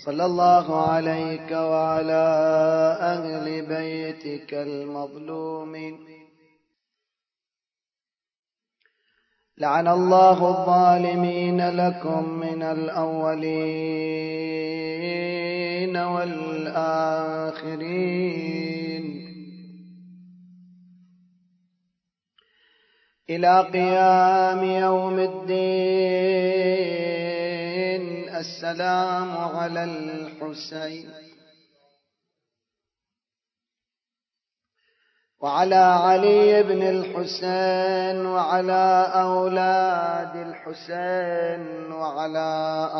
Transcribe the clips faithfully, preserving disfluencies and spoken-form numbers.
صلى الله عليك وعلى أهل بيتك المظلومين. لعن الله الظالمين لكم من الأولين والآخرين إلى قيام يوم الدين. السلام على الحسين وعلى علي بن الحسين وعلى أولاد الحسين وعلى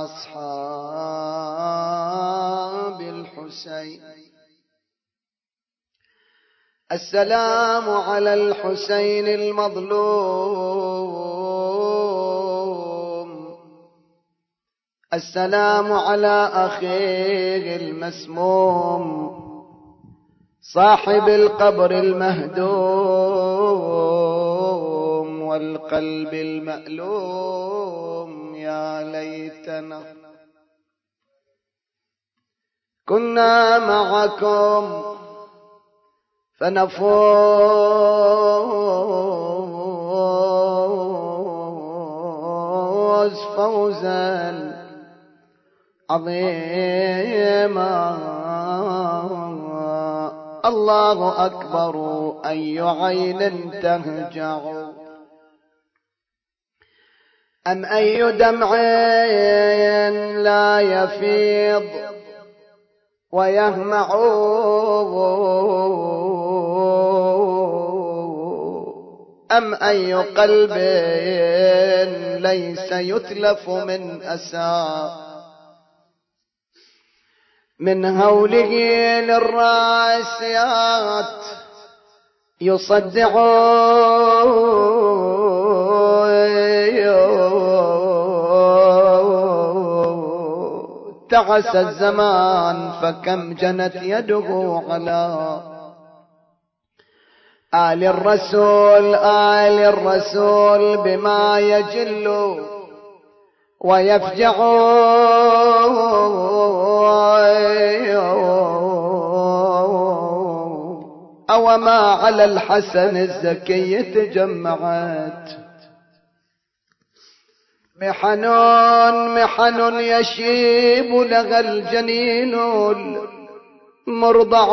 أصحاب الحسين. السلام على الحسين المظلوم. السلام على أخيه المسموم صاحب القبر المهدوم والقلب المألوم. يا ليتنا كنا معكم فنفوز فوزا عظيما. الله أكبر أي عين تهجع أم أي دمع لا يفيض ويهمع أم أي قلب ليس يتلف من أسى من هوله للراسيات يصدع تعس الزمان فكم جنت يده على آل الرسول آل الرسول بما يجل ويفجع أو ما على الحسن الزكي تجمعت محنون محن يشيب لغى الجنين المرضع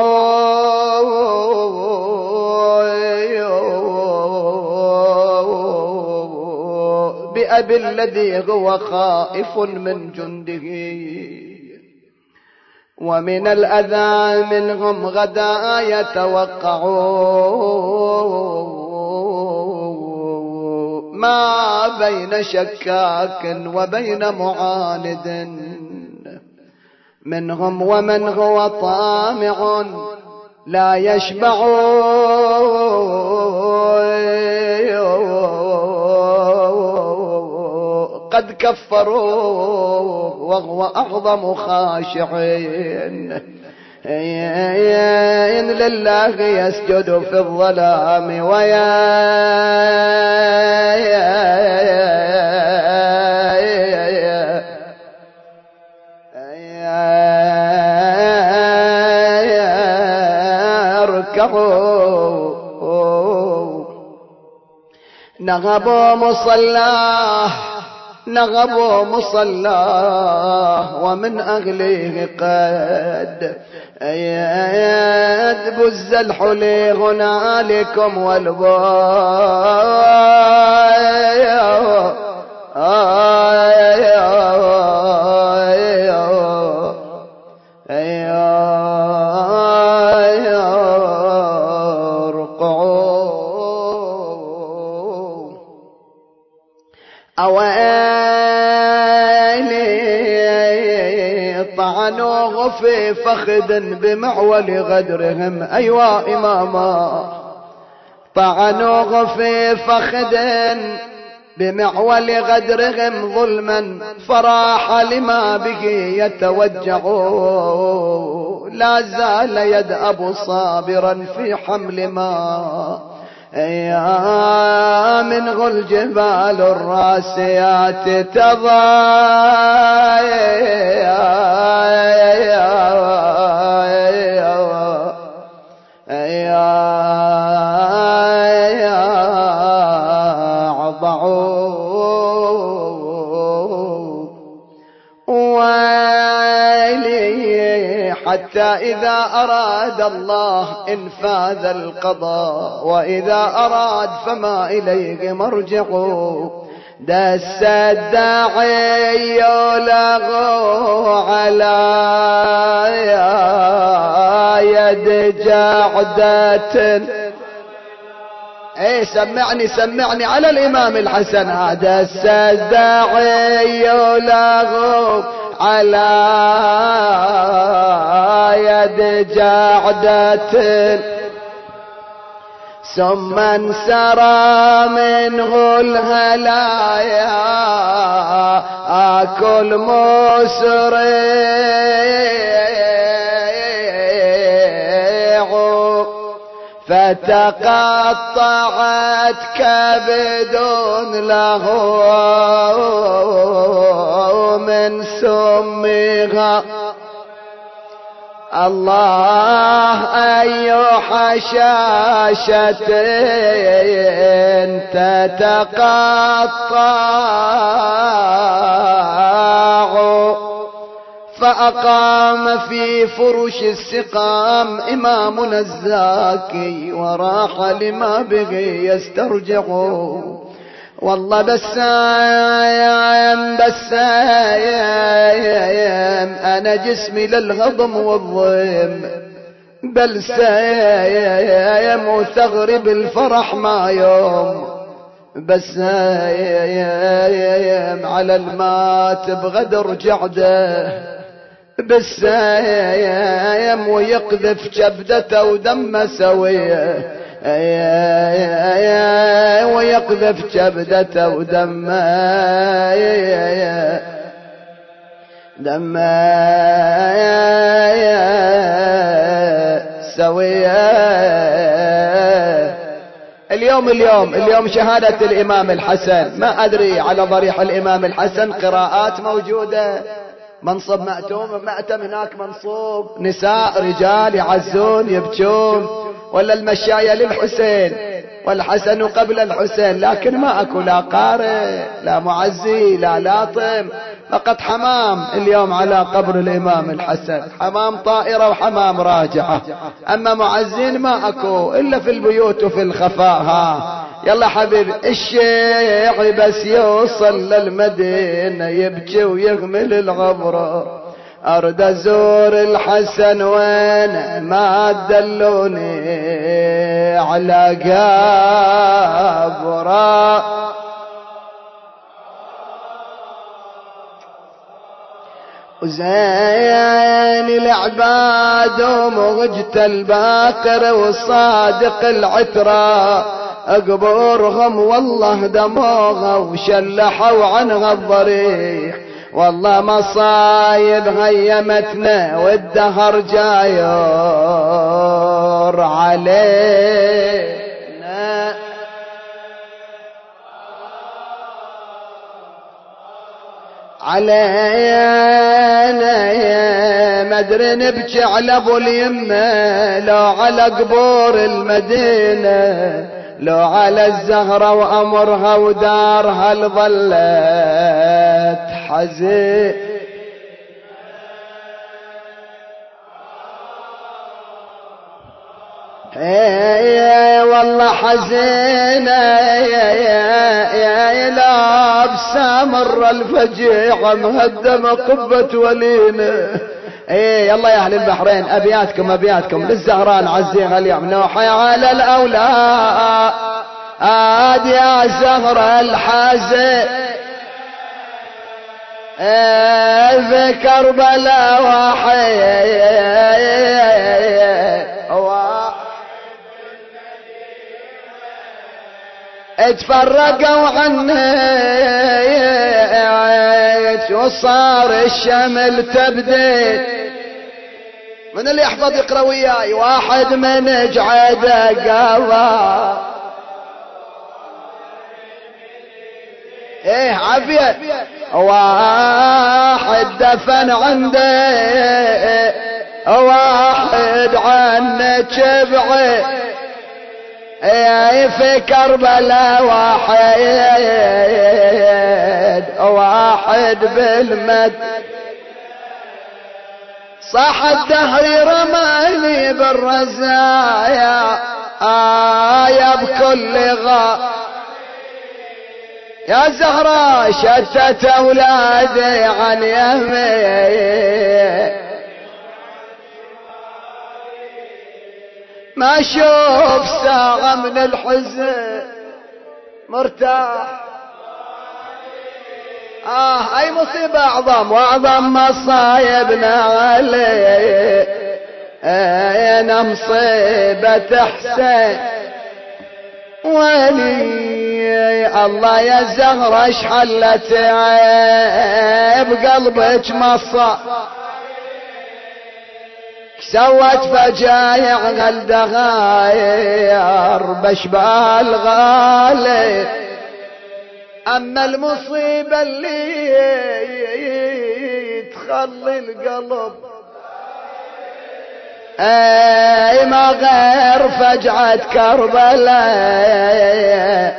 بأبي الذي هو خائف من جنده ومن الأذى منهم غدا يتوقعون ما بين شكاك وبين معاند منهم ومن هو طامع لا يشبع قد كفروا وهو أعظم خاشعين إن لله يسجد في الظلام ويا يركعوا نغبوا مصلاه نغبوا مصلاه ومن أغليه قد أياد بز الحلي هنالكم والبايا طعنوه في فخذ بمعول غدرهم. أيوا إماما طعنوه في فخذ بمعول غدرهم ظلما فراح لما به يتوجع لا زال يدأب صابرا في حمل ما يا منه الجبال الراسيات تضايا حتى إذا أراد الله إنفاذ القضاء وإذا أراد فما إليه مرجعه. دس الداعي يلغو على يد جعدة. ايه سمعني سمعني على الإمام الحسن. دس الداعي يلغو على يد جعدة ثم انسرى منه الهلايا كل مسرع فتقطعت كبد له من سمها. الله أي حشاشة تتقطع فأقام في فرش السقام إمامنا الزاكي وراح لما بغي يسترجعه. والله بسايم بسايم أنا جسمي للهضم والضيم بل سايم وثغري بالفرح ما يوم بسايم على المات بغدر جعده بسايم ويقذف كبدته ودم سويه ويقذف كبدته ودم دم سويه. اليوم اليوم اليوم شهادة الإمام الحسن ما أدري على ضريح الإمام الحسن قراءات موجودة منصب مأتوم مأتم هناك منصوب نساء رجال يعزون يبكون ولا المشاية للحسين والحسن قبل الحسين لكن ما أكو لا قارئ لا معزي لا لاطم فقط حمام اليوم على قبر الإمام الحسن حمام طائرة وحمام راجعة أما معزين ما أكو إلا في البيوت وفي الخفاء. ها يلا حبيب الشيع بس يوصل للمدينة يبكي ويغمل الغبرة أرد أزور الحسن وين ما دلوني على قبره وزين العباد ومغجت الباقر والصادق العترة اقبرهم والله دموغه وشلحوا عنها الضريح والله مصايب غيمتنا والدهر جاير علينا علينا ما ادري نبكي على ابو اليمه لو على قبور المدينه لو على الزهره وامرها ودارها لظلت حزين ايه والله حزينه يا يا يا لابس مر الفجيعه مهدمه قبه ولينه. ايه يلا يا اهل البحرين ابياتكم ابياتكم للزهران عزيها اليوم نوحي على الاولاد آد يا زهره الحزين في كربلاء وحي اتفرقوا عنك وصار الشمل تبدي من اللي يحفظ يقرأ وياي واحد من جعد قضى ايه عافية واحد دفن عنده واحد عنك بعيد في كربلاء واحد واحد بالمد صاح الدهر رماني بالرزايا آية بكل غا يا زهرة شتت أولادي عن يمي ما أشوف ساعة من الحزن مرتاح. آه أي مصيبة أعظم وأعظم مصايبنا علي أنا مصيبة حسين ولي الله يا زهرة اش حلت عيب قلبك مصا سوت فجايع غلدغاير بشبال غالي. اما المصيبة اللي تخلي القلب اي ما غير فجعة كربلاء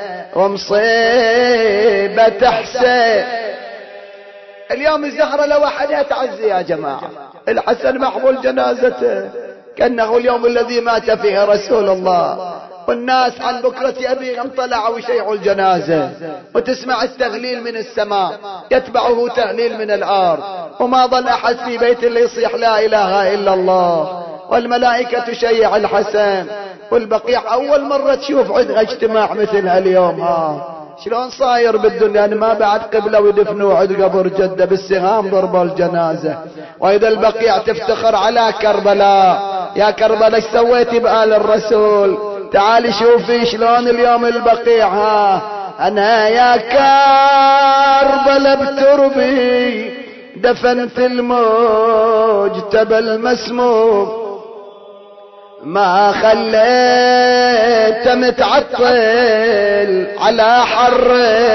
ومصيبة حسين. اليوم الزهرة لو احد يتعزي يا جماعة الحسن محمول جنازته كأنه اليوم الذي مات فيه رسول الله، والناس عن بكرة أبيهم طلعوا وشيعوا الجنازة وتسمع التهليل من السماء يتبعه تهليل من الأرض، وما ظل أحد في بيت اللي يصيح لا إله إلا الله، والملائكة تشيع الحسن. والبقيع أول مرة تشوف عندها اجتماع مثل هاليوم. ها شلون صاير بالدنيا أن ما بعد قبله ويدفنوا عند قبر جدة بالسهام ضربوا الجنازة. وإذا البقيع تفتخر على كربلاء، يا كربلاء ايش سويتي بآل الرسول؟ تعالي شوفي شلون اليوم البقيع. ها أنا يا كربلاء بتربي دفنت المجتبى المسموم، ما خليت متعطل على حر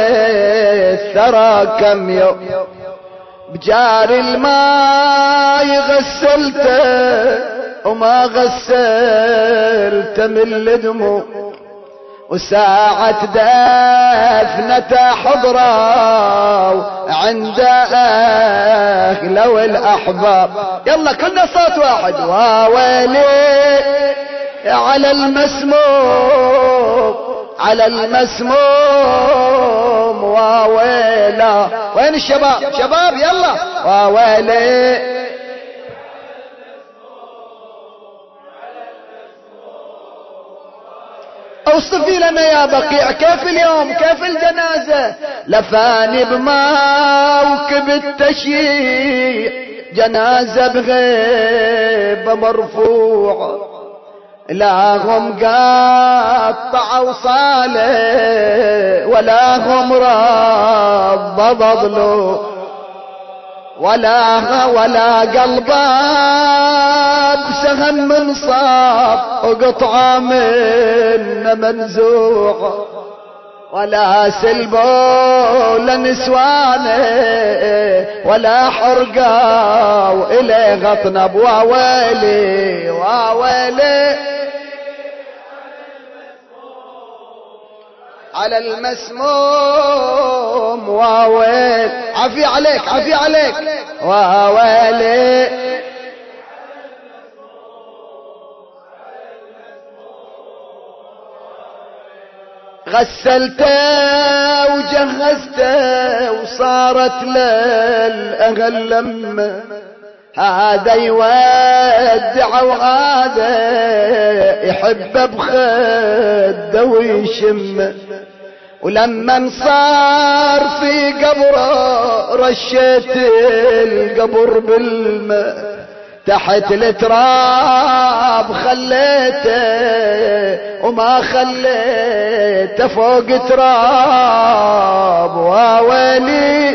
الثرى كم يوم، بجاري الماء غسلته وما غسلته من الدموع، وساعة دفنته حضروا عند أهله والأحباب. يلا كلنا صوت واحد. وويلي على المسموم على المسموم وويلا. وين الشباب؟ شباب يلا. وويلي اوصفي لنا يا بقيع كيف اليوم، كيف الجنازة؟ لفاني بموكب التشييع جنازة بغيبة مرفوعة، لا هم قطع وصاله ولا هم رض ضلوا ولا ولا قلبه بسهم من صاب وقطعه من منزوع، ولا سلبوا لنسوانه ولا حرقوا إليه غطنب. وويلي وويلي على المسموم وويل. عفي عليك عفي عليك. وويلي غسلته وجهزته وصارت للأهل لما هذا يودع وهذا يحب بخده ويشم. ولما صار في قبره رشيت القبر بالماء تحت التراب خليته وما خليته فوق تراب. وويلي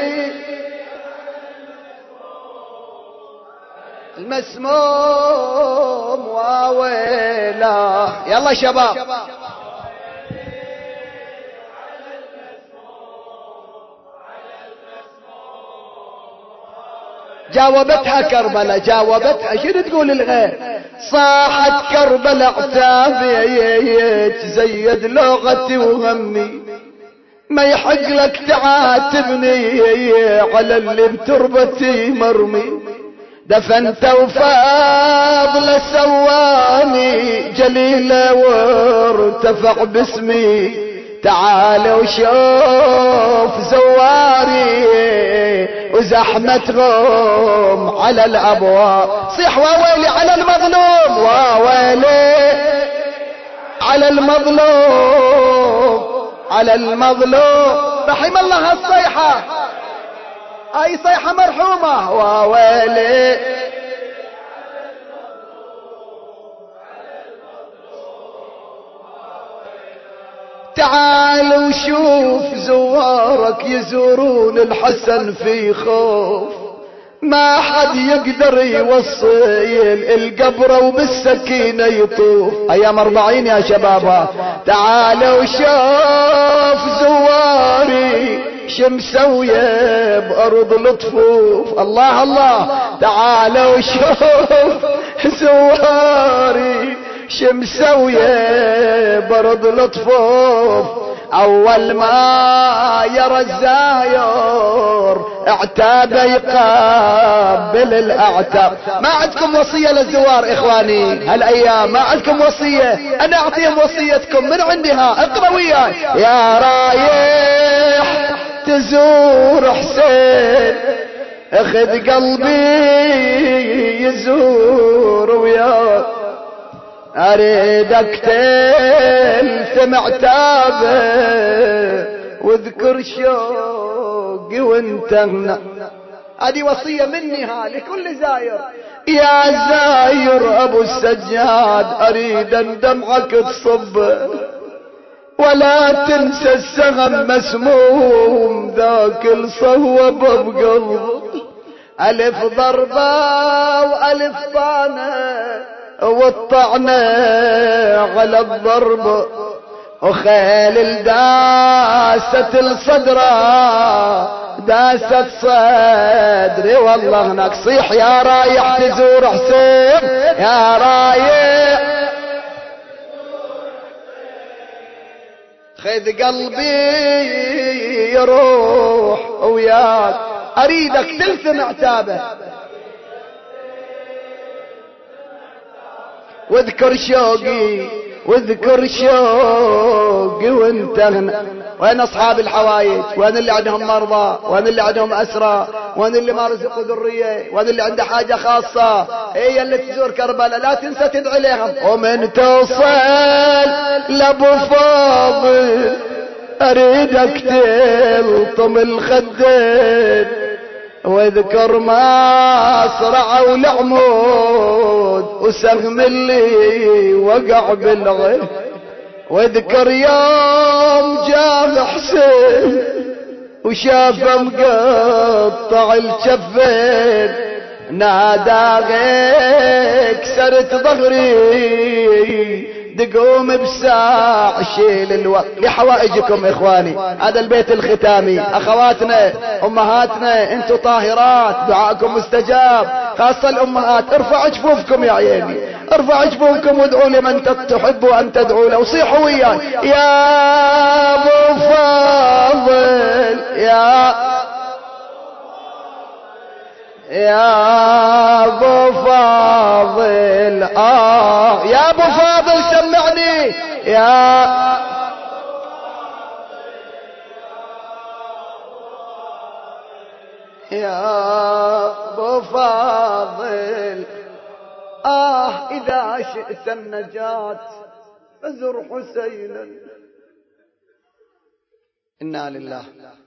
المسموم وويلا. يلا شباب. جاوبتها كربلاء جاوبتها. شنو تقول الغير؟ صاحت كربلاء عتابي تزيد لغتي وهمي، ما يحق لك تعاتبني على اللي بتربتي مرمي، دفنت وفاضل السواني جليلة وارتفع باسمي، تعال وشوف زواري وزحمتهم على الابواب. صيح واويلي على المظلوم، واويلي على المظلوم، على المظلوم. رحم الله الصيحة، اي صيحة مرحومة. واويلي تعال وشوف زوارك يزورون الحسن في خوف، ما حد يقدر يوصل القبر وبالسكينة يطوف. ايام اربعين يا شباب. تعال وشوف زواري شمسوية بأرض الطفوف. الله الله. تعال وشوف زواري شمسوية برض الطفوف، اول ما يرى الزاير اعتاب يقابل الاعتاب. ما عندكم وصية للزوار اخواني هالايام؟ ما عندكم وصية؟ انا اعطيهم وصيتكم من عندها، اقرأ وياي. يا رايح تزور حسين اخذ قلبي يزور وياك، اريدك تلثم عتابه واذكر شوقي وانت هنا. هذه وصية مني ها لكل زاير. يا زاير ابو السجاد اريد ان دمعك تصب، ولا تنسى السهم مسموم ذاك الصوب بقلبك. الف ضربة والف طانة والطعنة على الضرب، وخيل الداست الصدرة داست صدري والله هناك. صيح يا رايح تزور حسين، يا رايح خذ قلبي يروح وياك، اريدك تلثم عتابه واذكر شوقي واذكر شوقي وانت هنا. وين اصحاب الحوايج؟ وين اللي عندهم مرضى؟ وين اللي عندهم اسرى؟ وين اللي ما رزقوا ذريه؟ وين اللي عنده حاجه خاصه؟ هي اللي تزور كربلاء لا تنسى تدعي لهم. ومن توصل لابو فاضل اريدك تلطم الخدين، واذكر ما صرعوا العمود وسهم اللي وقع بالغيب، واذكر يوم جاء حسين وشافه مقطع الجفين، ناداك كسرت ظهري تقوم بساع شيل الوقت. لحوائجكم اخواني، هذا البيت الختامي. اخواتنا امهاتنا انتم طاهرات، دعاءكم مستجاب، خاصة الامهات. ارفعوا جفوفكم يا عيني، ارفعوا جفوفكم وادعوا لمن تحبوا ان تدعوا له. وصيحوا وياي يا ابو فاضل، يا يا ابو فاضل، اه يا ابو فاضل سمعني. يا يا ابو فاضل، اه اذا شئت النجاة فزر حسينا. انا لله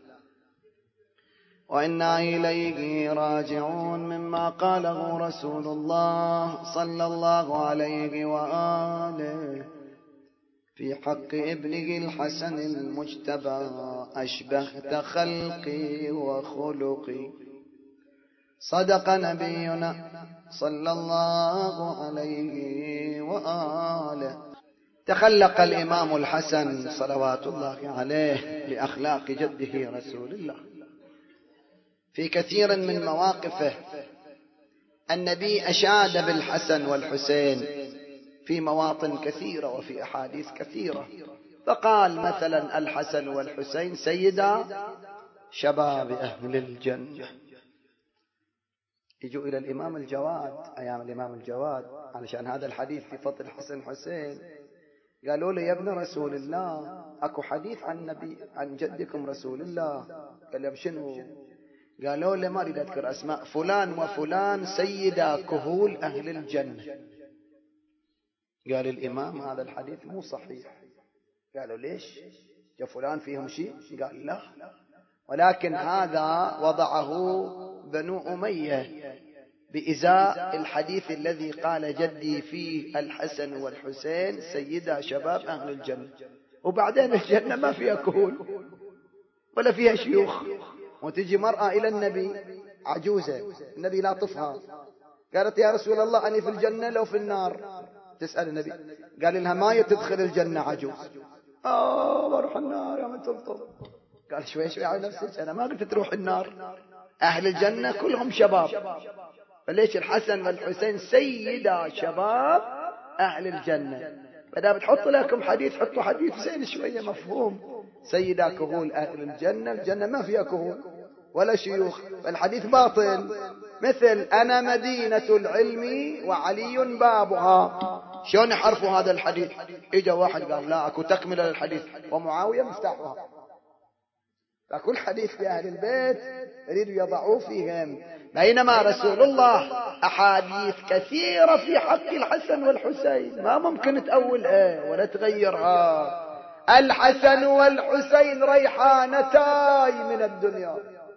وإنا إليه راجعون، مما قاله رسول الله صلى الله عليه وآله في حق ابنه الحسن المجتبى: أشبهت خلقي وخلقي. صدق نبينا صلى الله عليه وآله. تخلق الإمام الحسن صلوات الله عليه لأخلاق جده رسول الله. في كثير من مواقفه النبي أشاد بالحسن والحسين في مواطن كثيرة وفي أحاديث كثيرة، فقال مثلا: الحسن والحسين سيدا شباب أهل الجنة. يجوا إلى الإمام الجواد أيام الإمام الجواد علشان هذا الحديث في فضل الحسن حسين. قالوا له يا ابن رسول الله أكو حديث عن نبي عن جدكم رسول الله. قال لهم شنو؟ قالوا له ما أريد أذكر أسماء، فلان وفلان سيدا كهول أهل الجنة. قال الإمام هذا الحديث مو صحيح. قالوا ليش؟ يا فلان فيهم شيء؟ قال لا، ولكن هذا وضعه بنو أمية بإزاء الحديث الذي قال جدي فيه الحسن والحسين سيدا شباب أهل الجنة. وبعدين الجنة ما فيها كهول ولا فيها شيوخ، وتجي مرأة إلى النبي عجوزة، النبي لا طفها، قالت يا رسول الله أني في الجنة لو في النار؟ تسأل النبي، قال لها ما تدخل الجنة عجوز. آه بروح النار يا من تلطم. قال شوي شوي على نفسك، أنا ما قلت تروح النار، أهل الجنة كلهم شباب، فليش الحسن والحسين سيدا شباب أهل الجنة؟ فدا بتحط لكم حديث حطوا حديث زين شوية مفهوم، سيدا كهول أهل الجنة، الجنة ما فيها كهول ولا شيوخ، فالحديث باطل. مثل أنا مدينة العلم وعلي بابها، شلون يحرفوا هذا الحديث؟ إجا واحد قال لا أكو تكملة للحديث ومعاوية مفتاحها، فكل حديث في أهل البيت يريدوا يضعوا فيهم، بينما رسول الله أحاديث كثيرة في حق الحسن والحسين ما ممكن تأولها ولا تغيرها. الحسن والحسين ريحانتاي من الدنيا،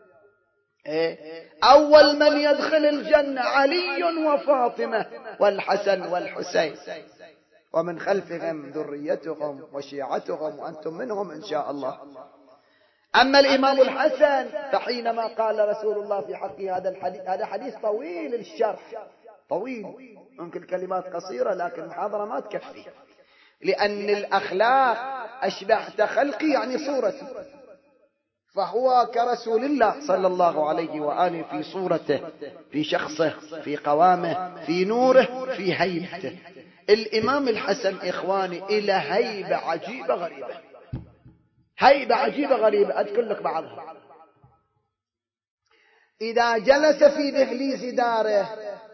أول من يدخل الجنة علي وفاطمة والحسن والحسين، ومن خلفهم ذريتهم وشيعتهم وأنتم منهم إن شاء الله. أما الإمام الحسن فحينما قال رسول الله في حقه هذا الحديث، هذا حديث طويل الشرح، طويل، ممكن كلمات قصيرة لكن محاضرة ما تكفي، لأن الأخلاق أشبهت خلقي يعني صورتي، فهو كرسول الله صلى الله عليه وآله في صورته، في شخصه، في قوامه، في نوره، في هيبته. الإمام الحسن إخواني إلى هيبة عجيبة غريبة، هيبة عجيبة غريبة أذكر لك بعضها. إذا جلس في دهليز داره،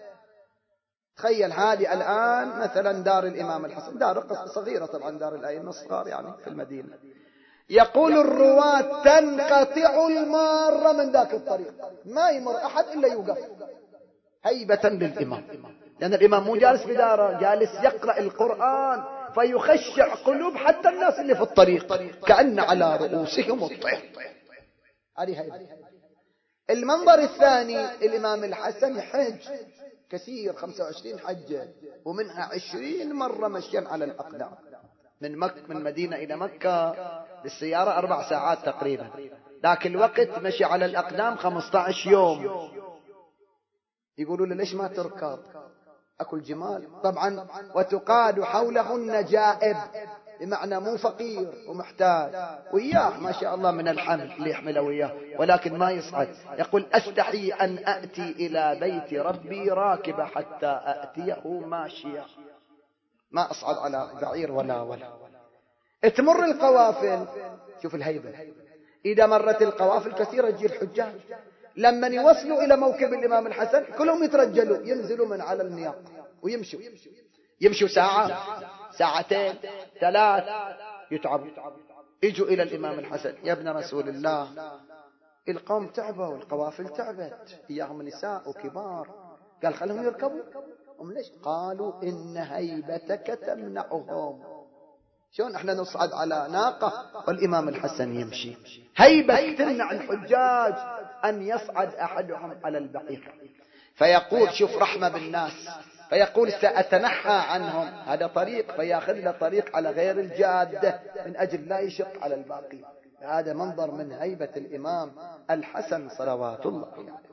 تخيل هذه الآن مثلا دار الإمام الحسن، دار صغيرة طبعا، دار الأئمة الصغار يعني في المدينة، يقول الرواة تنقطع المارة من ذاك الطريق، ما يمر أحد إلا يوقف هيبة للإمام، لأن الإمام مو جالس في داره، جالس يقرأ القرآن فيخشع قلوب حتى الناس اللي في الطريق، كأن على رؤوسهم الطير. هذه هيبة. المنظر الثاني الإمام الحسن يحج كثير، خمسة وعشرين حجة، ومنها عشرين مرة مشيا على الأقدام، من مكة من مدينة إلى مكة بالسيارة أربع ساعات تقريبا، ذاك الوقت مشي على الأقدام خمسة عشر يوم. يقولوا له ليش ما تركب؟ أكل جمال طبعا، وتقاد حوله النجائب، بمعنى مو فقير ومحتاج، وياه ما شاء الله من الحمل اللي يحمله وياه، ولكن ما يصعد. يقول أستحي أن أأتي إلى بيت ربي راكبة حتى أأتيه ماشيا، ما أصعد على بعير ولا ولا. تمر القوافل، شوف الهيبة، إذا مرت القوافل كثيرة تجي الحجاج، لما يوصلوا إلى موكب الإمام الحسن كلهم يترجلوا، ينزلوا من على النياق ويمشوا، يمشوا ساعة ساعتين ثلاث، يتعبوا. يجوا إلى الإمام الحسن، يا ابن رسول الله القوم تعبوا والقوافل تعبت، إياهم نساء وكبار. قال خلهم يركبوا. هم ليش؟ قالوا إن هيبتك تمنعهم. شلون احنا نصعد على ناقة والإمام الحسن يمشي؟ هيبة تمنع الحجاج أن يصعد أحدهم على البعير. فيقول شوف رحمة بالناس، فيقول سأتنحى عنهم، هذا طريق، فيأخذ له طريق على غير الجادة من أجل لا يشق على الباقي. هذا منظر من هيبة الإمام الحسن صلوات الله عليه.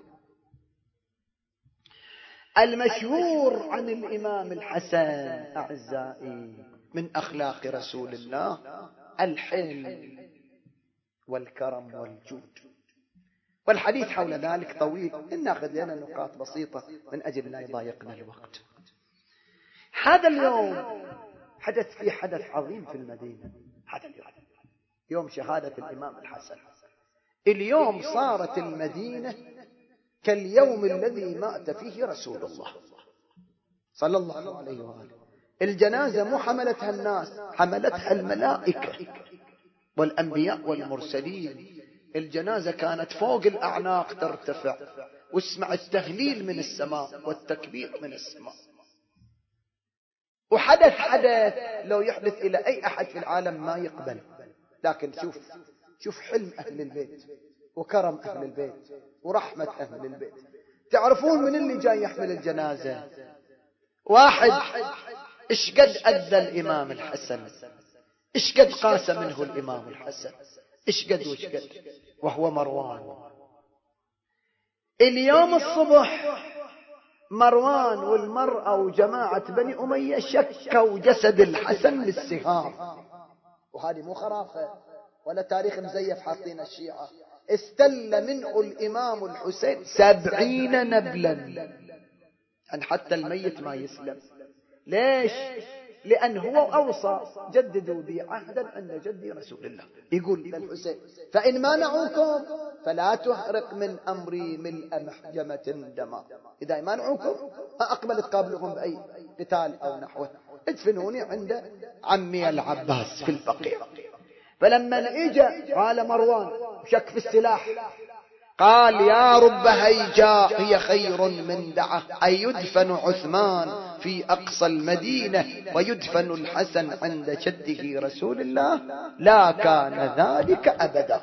المشهور عن الإمام الحسن أعزائي من أخلاق رسول الله الحلم والكرم والجود، والحديث حول ذلك طويل، إن نأخذ لنا نقاط بسيطة من أجل لا يضايقنا الوقت. هذا اليوم حدث فيه حدث عظيم في المدينة، هذا اليوم يوم شهادة الإمام الحسن. اليوم صارت المدينة كاليوم الذي مات فيه رسول الله صلى الله عليه وآله. الجنازة مو حملتها الناس، حملتها الملائكة والأنبياء والمرسلين. الجنازة كانت فوق الأعناق ترتفع، واسمع التهليل من السماء والتكبير من السماء. وحدث حدث لو يحدث إلى أي أحد في العالم ما يقبل. لكن شوف شوف حلم أهل البيت وكرم أهل البيت ورحمة أهل البيت. تعرفون من اللي جاي يحمل الجنازة؟ واحد إيش قد أدى الإمام الحسن، إيش قد قاس منه الإمام الحسن، إيش قد وإيش قد، وهو مروان. اليوم الصبح مروان والمرأة وجماعة بني أمية شكوا جسد الحسن بالسهام، وهذه مو خرافة ولا تاريخ مزيف حاطين الشيعة. استل منه الإمام الحسين سبعين نبلا، أن حتى الميت ما يسلم. ليش؟ لأن هو أوصى جددوا بي عهدا عند جدي رسول الله. يقول للحسين فإن مانعوكم فلا تهرق من أمري ملء محجمة دما. إذا مانعوكم فأقبل تقابلهم بأي قتال أو نحوه، ادفنوني عند عمي العباس في البقيع. فلما اجى قال مروان شك في السلاح، قال يا رب هيجاء هي خير من دعه، أي يدفن عثمان في أقصى المدينة ويدفن الحسن عند جده رسول الله، لا كان ذلك أبدا،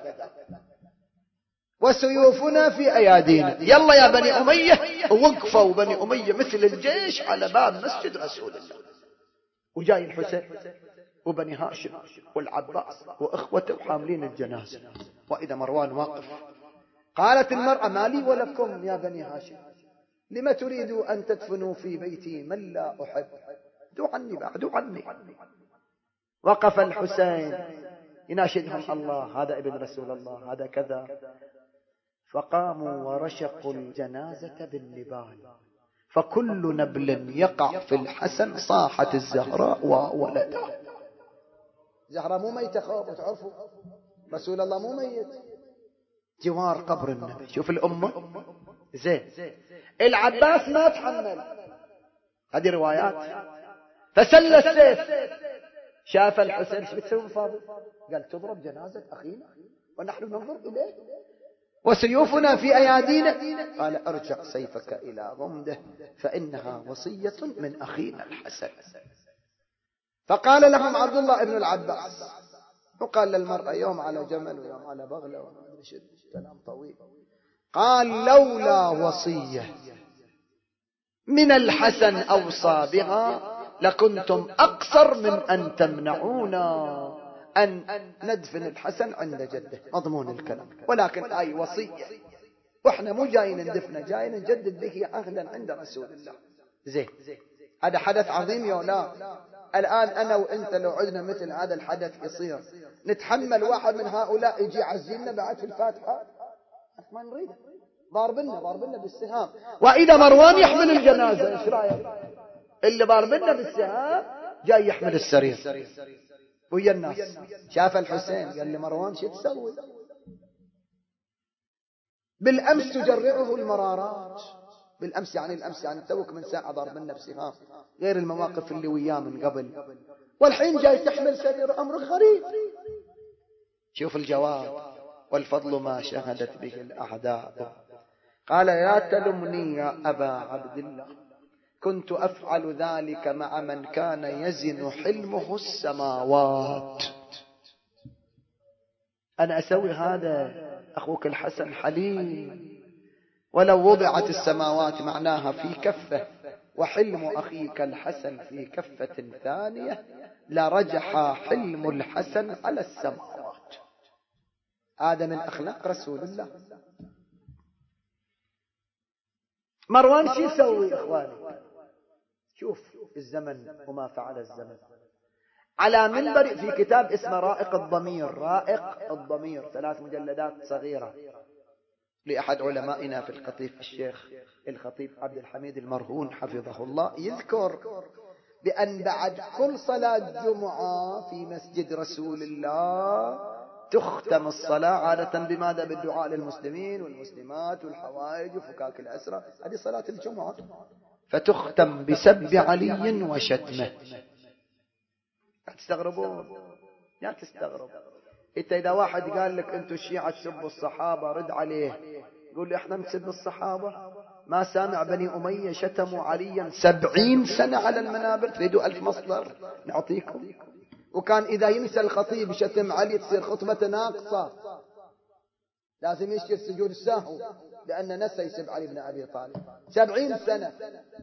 وسيوفنا في أيادينا. يلا يا بني أمية. وقفوا بني أمية مثل الجيش على باب مسجد رسول الله، وجاي الحسين وبني هاشم والعباس وإخوته وحاملين الجنازة، وإذا مروان واقف. قالت المرأة ما لي ولكم يا بني هاشم، لما تريدوا أن تدفنوا في بيتي من لا أحب؟ دعوا عني بعدوا عني. وقف الحسين يناشدهم الله هذا ابن رسول الله هذا كذا، فقاموا ورشقوا الجنازة بالنبال، فكل نبل يقع في الحسن صاحت الزهراء وولدها. زهراء مو ميتة خوف، وتعرفوا رسول الله مو ميت، جوار قبر النبي. شوف الأمة زين. العباس ما تحمل، هذه روايات، فسل السيف. شاف الحسين ايش بتسوي فاضل؟ قال تضرب جنازة أخينا ونحن ننظر إليه وسيوفنا في أيادينا. قال ارجع سيفك إلى غمده فإنها وصية من أخينا الحسن. فقال لهم عبد الله ابن العباس، وقال للمرأة يوم على جمل ويوم على بغلة وما أدري شو، كلام طويل. قال لولا وصية من الحسن أوصى بها لكنتم أقصر من أن تمنعونا أن ندفن الحسن عند جده. مضمون الكلام، ولكن أي وصية، وإحنا مو جايين ندفنه، جايين نجدد به عهدا عند رسول الله. زين، هذا حدث عظيم يا لا. الآن أنا وإنت لو عدنا مثل هذا الحدث يصير، نتحمل واحد من هؤلاء يجي عزينا بعد في الفاتحة؟ ما نريده، ضاربنا ضاربنا بالسهام. وإذا مروان يحمل الجنازة إيش رأيك؟ اللي ضاربنا بالسهام جاي يحمل السرير ويا الناس. شاف الحسين قال لي مروان شو تسوي؟ بالأمس تجرعه المرارات، بالأمس يعني الأمس يعني توك من ساعة ضاربنا بسهام، غير المواقف اللي وياه من قبل، والحين جاي تحمل سرير. أمرك غريب. شوف الجواب، والفضل ما شهدت به الأعداء. قال يا تلمني يا أبا عبد الله، كنت أفعل ذلك مع من كان يزن حلمه السماوات. أنا أسوي هذا، أخوك الحسن حليم، ولو وضعت السماوات معناها في كفة وحلم أخيك الحسن في كفة ثانية لرجح حلم الحسن على السماوات. هذا من أخلاق رسول الله. مروان شو يسوي إخواني؟ شوف الزمن وما فعل الزمن. على منبر في كتاب اسمه رائق الضمير، رائق الضمير، ثلاث مجلدات صغيرة لأحد علمائنا في القطيف الشيخ الخطيب عبد الحميد المرهون حفظه الله، يذكر بأن بعد كل صلاة جمعة في مسجد رسول الله تختم الصلاة عادة بماذا؟ بالدعاء للمسلمين والمسلمات والحوائج وفكاك الأسرى. هذه صلاة الجمعة. فتختم بسب علي وشتمه. لا تستغربون، لا تستغرب. انت اذا واحد قال لك انتوا الشيعة تسبوا الصحابة رد عليه، يقول لي احنا نسب الصحابة؟ ما سامع بني أمية شتموا عليا سبعين سنة على المنابر؟ تريدوا ألف مصدر نعطيكم. وكان إذا ينسى الخطيب شتم علي تصير خطبة ناقصة، لازم يشتري سجود السهو لأن نسى يسب علي بن أبي طالب سبعين سنة.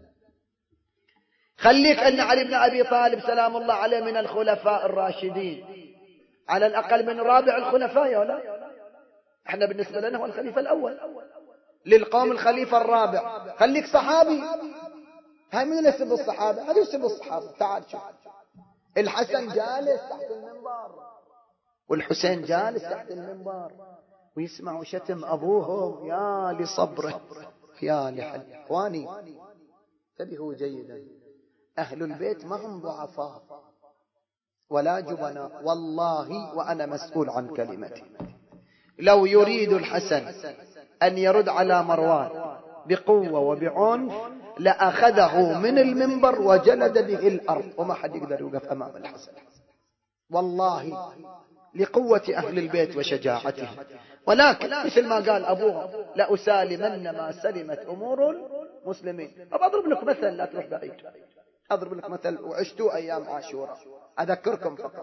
خليك أن علي بن أبي طالب سلام الله عليه من الخلفاء الراشدين، على الأقل من رابع الخلفاء يا لا. احنا بالنسبة لنا هو الخليفة الأول، للقوم الخليفة الرابع. خليك صحابي. هاي من يسب الصحابة؟ هذا يسب الصحابة. تعال شوف، الحسن جالس تحت المنبر والحسين جالس تحت المنبر ويسمعوا شتم أبوهم. يا لصبره يا لحل. إخواني انتبهوا جيدا، أهل البيت ما هم ضعفاء ولا جبناء والله، وأنا مسؤول عن كلمتي. لو يريد الحسن أن يرد على مروان بقوة وبعنف لأخذه من المنبر وجلد به الأرض، وما حد يقدر يوقف أمام الحسن والله، لقوة أهل البيت وشجاعتهم. ولكن مثل ما قال أبوهم لأسالمن ما سلمت أمور المسلمين. أبى أضرب لك مثل، لا تروح بعيد. أضرب لك مثل، وعشتوا أيام عاشوراء، أذكركم فقط.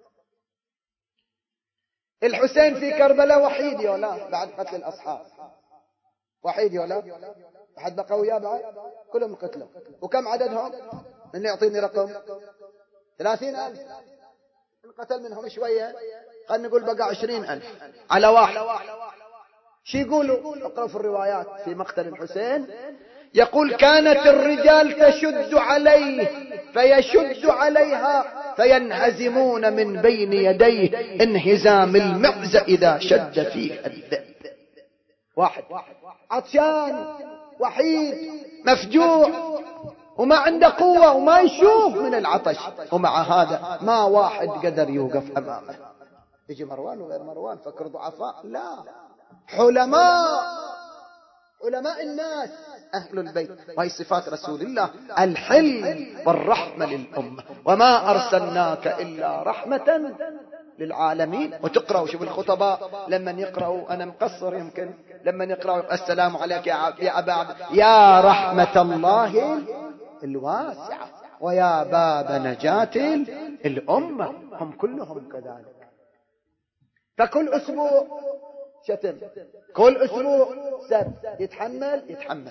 الحسين في كربلاء وحيد يولا بعد قتل الأصحاب، وحيد يولا، أحد بقى وياه بعد؟ كلهم قتلوا. وكم عددهم؟ من يعطيني رقم؟ ثلاثين ألف. انقتل منهم شوية، خلنا نقول بقى عشرين ألف على واحد. شي يقولوا؟ اقرأوا في الروايات في مقتل الحسين، يقول كانت الرجال تشد عليه فيشد عليها فينهزمون من بين يديه انهزام المعز إذا شد فيه الذئب. واحد عطشان وحيد مفجوع وما عنده قوة وما يشوف من العطش، ومع هذا ما واحد قدر يوقف أمامه. يجي مروان وغير مروان فكر ضعفاء؟ لا، حلماء، علماء الناس أهل البيت. وهي صفات رسول الله، الحلم والرحمة للأمة. وما أرسلناك إلا رحمة للعالمين. وتقرأوا شوف الخطباء لما يقرأوا، أنا مقصر يمكن، لما يقرأوا السلام عليك يا أبا عبد، يا رحمة الله الواسعة ويا باب نجاة الأمة، هم كلهم كذلك. فكل أسبوع شتم، كل أسبوع سب، يتحمل يتحمل.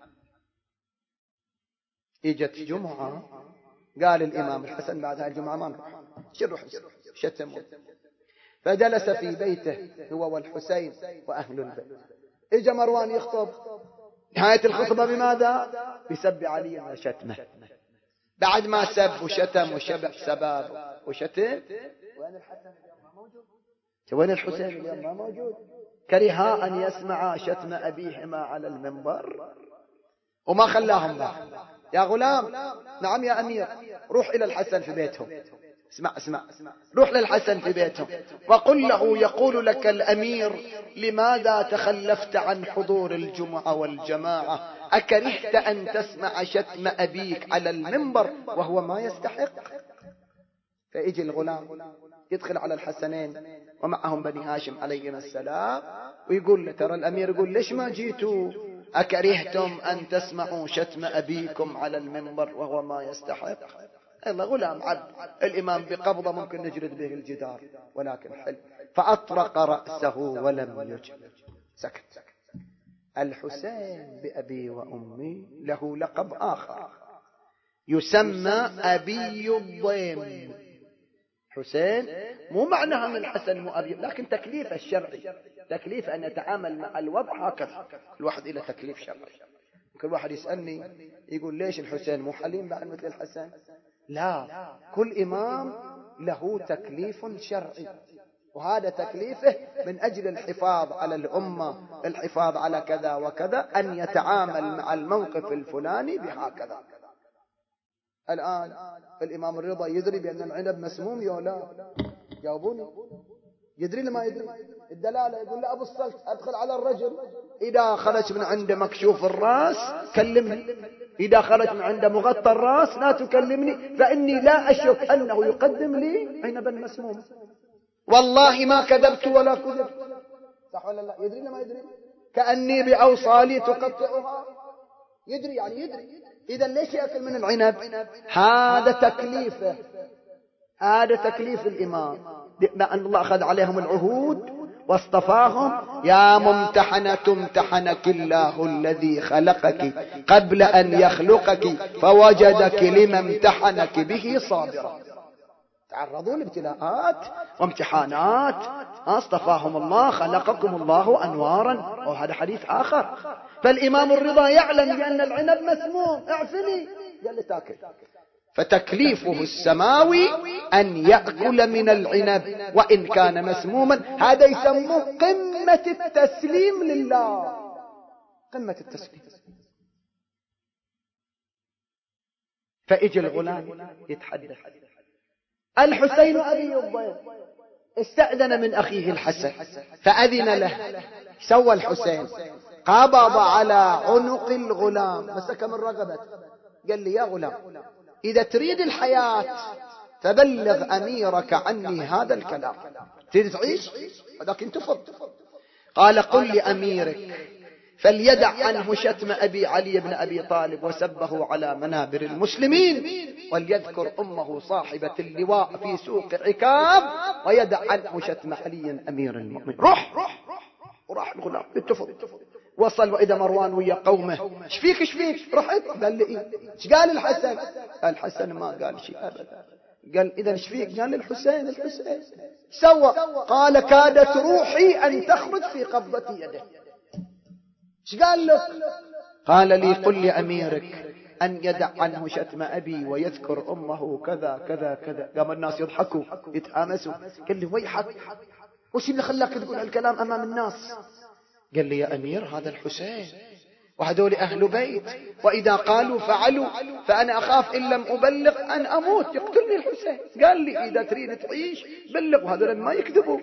إجت جمعة قال الإمام الحسن بعد هذه الجمعة ما نروح، شو نروح شتموا. فجلس في بيته هو والحسين وأهل البيت. إجا مروان يخطب، نهاية الخطبة بماذا؟ بسب علي وشتمه. بعد ما سب وشتم وشبع سباب وشتم، وين الحسن اليوم ما موجود؟ وين الحسين اليوم ما موجود؟ كره أن يسمع شتم أبيهما على المنبر وما خلاهم بعد. يا غلام، نعم يا أمير، روح إلى الحسن في بيتهم، اسمع اسمع، روح للحسن في بيتهم وقل له يقول لك الأمير لماذا تخلفت عن حضور الجمعة والجماعة؟ أكرهت أن تسمع شتم أبيك على المنبر وهو ما يستحق؟ فيجي الغلام يدخل على الحسنين ومعهم بني هاشم عليهم السلام ويقول له ترى الأمير يقول ليش ما جيتوا؟ أكرهتم أن تسمعوا شتم أبيكم على المنبر وهو ما يستحق؟ الله غلام عبد، الإمام بقبضة ممكن نجرد به الجدار، ولكن حل. فأطرق رأسه ولم يجب، سكت. الحسين بأبي وأمي له لقب آخر يسمى أبي الضيم. حسين مو معناها من الحسن مو أبي، لكن تكليف الشرعي، تكليف أن يتعامل مع الوضع هكذا. كل واحد إلى تكليف شرعي. كل واحد يسألني يقول ليش الحسين مو حليم بعد مثل الحسن؟ لا، كل إمام له تكليف شرعي، وهذا تكليفه من أجل الحفاظ على الأمة، الحفاظ على كذا وكذا، أن يتعامل مع الموقف الفلاني بهكذا. الآن الإمام الرضا يدري بأن العنب مسموم يا لا؟ جاوبوني. يدري لما يدري الدلالة. يقول له أبو الصلت أدخل على الرجل إذا خرج من عنده مكشوف الرأس كلمني، إذا خرج من عنده مغطى الرأس لا تكلمني، فإني لا أشك أنه يقدم لي عنبا مسموما. والله ما كذبت ولا كذبت. صح ولا لا؟ يدري لما يدري؟ كأني بأوصالي تقطعها. يدري يعني يدري. إذا ليش يأكل من العنب؟ هذا تكليفه، هذا تكليف الإمام، بأن الله أخذ عليهم العهود واصطفاهم. يا ممتحنة امتحنك الله الذي خلقك قبل أن يخلقك فوجدك لما امتحنك به صابرا. تعرضوا لابتلاءات وامتحانات، اصطفاهم الله، خلقكم الله أنوارا، وهذا حديث آخر. فالإمام الرضا يعلم بأن العنب مسموم، اعفني، قال لي تاكل. فتكليفه السماوي أن يأكل من العنب وإن كان مسموما. هذا يسموه قمة التسليم لله، قمة التسليم. فإجي الغلام يتحدث. الحسين أبي الضيف استأذن من أخيه الحسن فأذن له. سوى الحسين قبض على عنق الغلام مسك من رقبته، قال لي يا غلام إذا تريد الحياة فبلغ أميرك عني هذا الكلام. تريد تعيش ولكن تفض. قال قل لأميرك فليدع عنه شتم أبي علي بن أبي طالب وسبه على منابر المسلمين، وليذكر أمه صاحبة اللواء في سوق عكاظ ويدع عنه شتم علي أمير المؤمنين. روح وراح الغلام اتفض. وصل وإذا مروان ويا قومه. ايش فيك ايش فيك؟ رحت قال لي ايه؟ ايش قال الحسن؟ الحسن ما قال شيء ابدا. قال اذا ايش فيك؟ قال الحسين. الحسين سوى. قال كادت روحي ان تخرج في قبضة يده. ايش قال لك؟ قال لي قل لأميرك أن يدع عنه شتم أبي ويذكر أمه كذا كذا كذا. قام الناس يضحكوا يتحامسوا. قال لي ويحك، وش اللي خلاك تقول هالكلام أمام الناس؟ قال لي يا أمير هذا الحسين وهذول أهل بيت، وإذا قالوا فعلوا، فأنا أخاف إن لم أبلغ أن أموت يقتلني الحسين. قال لي إذا تريد تعيش بلغ، وهذول ما يكذبوا.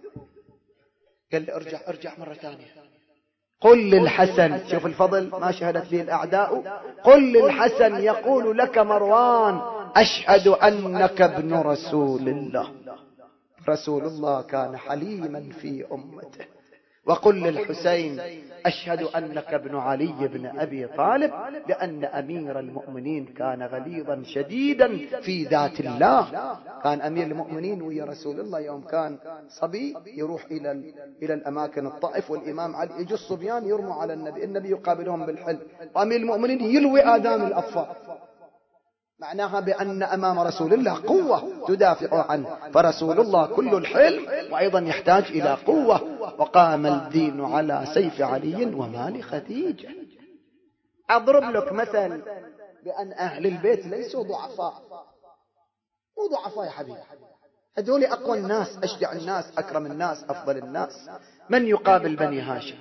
قال لي ارجع ارجع مرة ثانية قل للحسن، شوف الفضل ما شهدت به الأعداء، قل للحسن يقول لك مروان أشهد أنك ابن رسول الله. رسول الله كان حليما في أمته. وقل للحسين أشهد أنك ابن علي بن أبي طالب، لأن أمير المؤمنين كان غليظا شديدا في ذات الله. كان أمير المؤمنين ويا رسول الله يوم كان صبي يروح إلى إلى الأماكن الطائف، والإمام علي يجي الصبيان يرموا على النبي، النبي يقابلهم بالحلم، وأمير المؤمنين يلوي آذان الأطفال. معناها بأن أمام رسول الله قوة تدافع عنه. فرسول الله كل الحلم وأيضا يحتاج إلى قوة. وقام الدين على سيف علي ومال خديجة. أضرب لك مثل بأن أهل البيت ليسوا ضعفاء. مو ضعفاء يا حبيبي، هذول أقوى الناس، أشجع الناس، أكرم الناس، أفضل الناس. من يقابل بني هاشم؟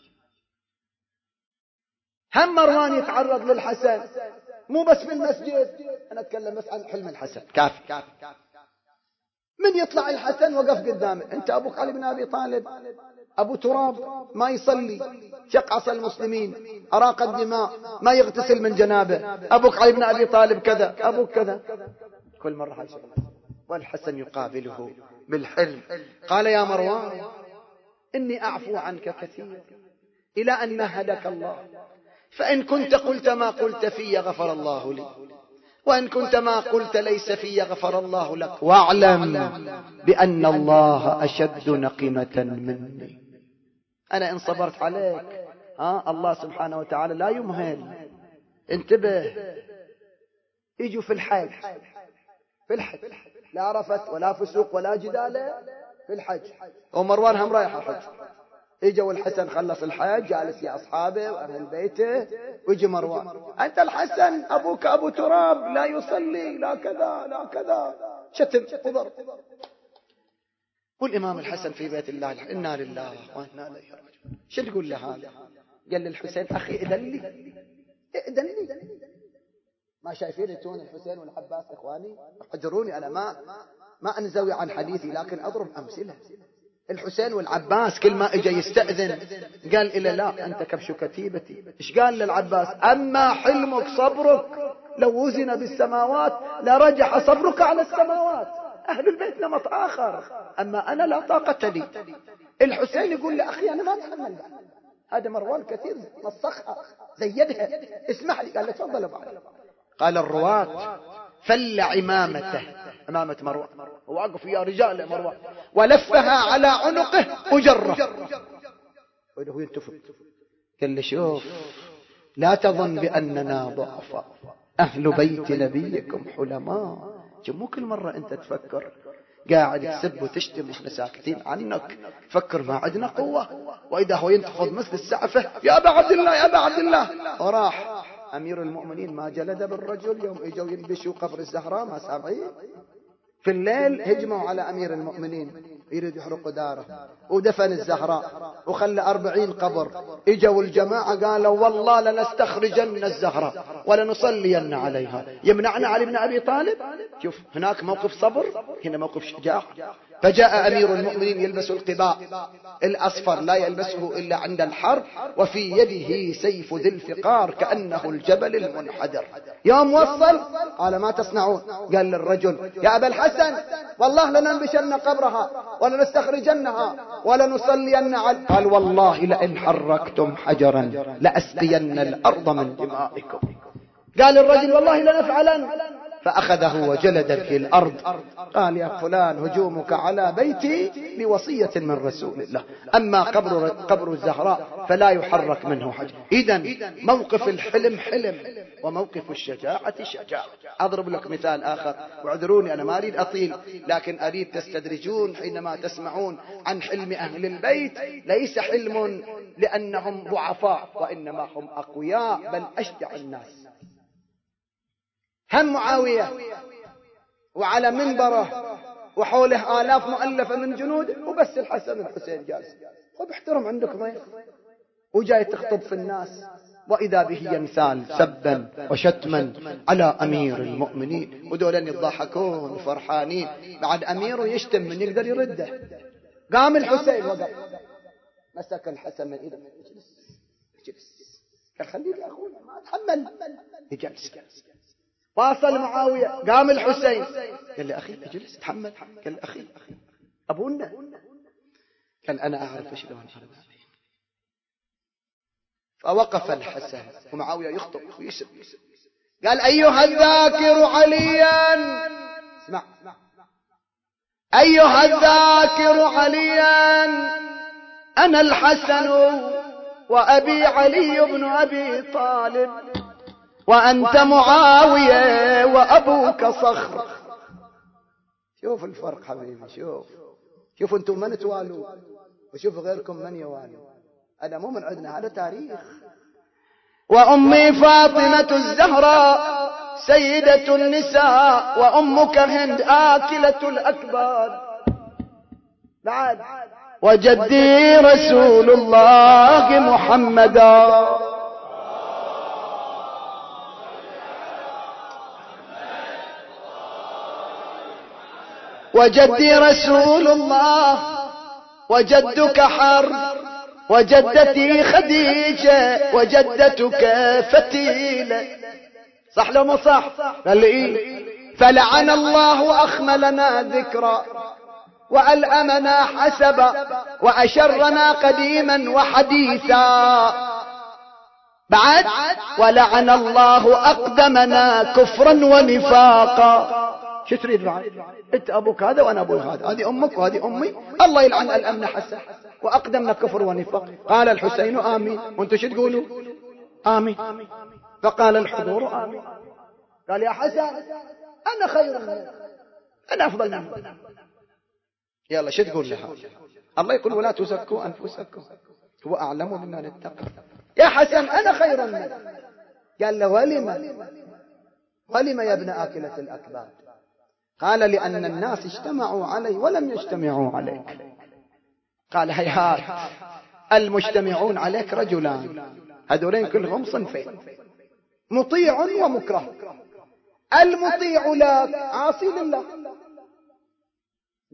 هم مروان يتعرض للحسن، مو بس في المسجد، أنا أتكلم بس عن حلم الحسن كافي. من يطلع الحسن وقف قدامه، أنت أبوك علي بن أبي طالب أبو تراب ما يصلي، شق عصا المسلمين، أراق الدماء، ما يغتسل من جنابه، أبوك علي بن أبي طالب كذا، أبوك كذا. كل مرة هاي شغله. والحسن يقابله بالحلم. قال يا مروان إني أعفو عنك كثير إلى أن مهدك الله، فإن كنت قلت ما قلت في غفر الله لي، وإن كنت ما قلت ليس في غفر الله لك، واعلم بأن الله أشد نقمة مني. أنا إن صبرت عليك ها الله سبحانه وتعالى لا يمهل. انتبه، يجوا في الحج، في الحج لا رفث ولا فسوق ولا جدال في الحج، ومروان هم رايح الحج. اجوا الحسن خلص الحج جالس يا أصحابه وأهل بيته، ويجي مروان أنت الحسن أبوك أبو تراب لا يصلي لا كذا لا كذا، شتم وضرب. والإمام الحسن في بيت الله، إنا لله وإنا إليه راجعون. شو تقول له هذا؟ قال للحسين أخي إذن لي إذن لي، ما شايفين يتون الحسين والعباس إخواني؟ احجروني، أنا ما ما أنزوي عن حديثي لكن أضرب أمثلة. الحسين والعباس كل ما اجى يستأذن قال إلى لا أنت كبش كتيبتي. إيش قال للعباس؟ أما حلمك صبرك لو وزن بالسماوات لرجح صبرك على السماوات. أهل البيت نمط آخر، أما أنا لا طاقة لي. الحسين يقول لأخي أنا ما أتحمل بعد. هذا مروان كثير مسخها زيدها، اسمح لي. قال له تفضل أبو علي. قال الرواة فل عمامته، عمامة مروان، ووقف يا رجال مروان، ولفها على عنقه وجره وهو ينتفض. قال له شوف لا تظن بأننا ضعفاء، أهل بيت نبيكم حلماء. مو كل مرة أنت تفكر قاعد تسب وتشتم واحنا ساكتين عنك، فكر ما عندنا قوة. وإذا هو ينتفض مثل السعفة يا أبا عبد الله يا أبا عبد الله، وراح أمير المؤمنين ما جلد بالرجل يوم اجوا ينبشوا قبر الزهراء ما سامعين. في الليل هجموا على أمير المؤمنين يريد يحرقوا داره، ودفن الزهراء وخلى أربعين قبر. اجوا الجماعة قالوا والله لنستخرجن الزهراء ولنصلين عليها. يمنعنا علي بن أبي طالب؟ شوف هناك موقف صبر، هنا موقف شجاع. فجاء أمير المؤمنين يلبس القباء الأصفر لا يلبسه إلا عند الحرب، وفي يده سيف ذي الفقار كأنه الجبل المنحدر. يوم وصل قال ما تصنعون؟ قال للرجل يا أبا الحسن والله لننبشن قبرها ولنستخرجنها ولنصلين على. قال والله لئن حركتم حجرا لأسقين الأرض من دمائكم. قال الرجل والله لنفعلن. فأخذه وجلد به الأرض. قال يا فلان هجومك على بيتي بوصية من رسول الله، أما قبر, قبر الزهراء فلا يحرك منه حجر. إذن موقف الحلم حلم وموقف الشجاعة شجاعة. أضرب لك مثال آخر، واعذروني أنا ما أريد أطيل، لكن أريد تستدرجون حينما تسمعون عن حلم أهل البيت. ليس حلم لأنهم ضعفاء، وإنما هم أقوياء بل أشجع الناس. هم معاوية وعلى منبره وحوله آلاف مؤلفة من جنود، وبس الحسن والحسين جالس. خذ احترم عندك ضيف وجاي تخطب في الناس، وإذا به ينسال سبا وشتما على أمير المؤمنين، ودولين يضحكون وفرحانين. بعد أميره يشتم من يقدر يرده. قام الحسين وقف مسك الحسن من إيده، اجلس اجلس. قال خليني أقول ما أتحمل. يجلس. واصل معاوية قام الحسين قال لي أخي اجلس تحمل. قال لي أخي أبونا. قال أنا أعرف شلون أرضى. فوقف الحسن ومعاوية يخطب ويسب. قال أيها الذاكر عليا، اسمع، أيها الذاكر عليا، أنا الحسن وأبي علي بن أبي طالب، وأنت معاوية وأبوك صخر. شوف الفرق حبيبي، شوف شوف أنتم من توالوا وشوف غيركم من يوالوا. هذا مو من عندنا، هذا تاريخ. وأمي فاطمة الزهراء سيدة النساء، وأمك هند آكلة الأكباد. بعد وجدي رسول الله محمدا. وجدي رسول الله، وجدك حرب، وجدتي خديجة، وجدتك فتيلة. صح لو مو صح؟ قال لي إيه؟ فلعن الله أخملنا ذكرا وألأمنا حسبا وأشرنا قديما وحديثا. بعد ولعن الله أقدمنا كفرا ونفاقا. شو تريد بعد؟ انت ابوك هذا وانا ابوي هذا، هذه امك وهذه امي، الله يلعن الامن حسن واقدمنا كفر ونفاق. قال الحسين امين، وانتم شو تقولوا؟ امين. فقال الحضور امين. قال يا حسن انا خير منك، انا افضل منك. يلا شو تقول لها؟ الله يقول ولا تزكوا انفسكم هو اعلم بمن اتقى. يا حسن انا خير منك. قال له ولم؟ ولم يا ابن آكلة الأكباد؟ قال لأن الناس اجتمعوا علي ولم يجتمعوا عليك. قال هيهات، المجتمعون عليك رجلان، هذولين كلهم صنفين، مطيع ومكره. المطيع لك عاصي لله،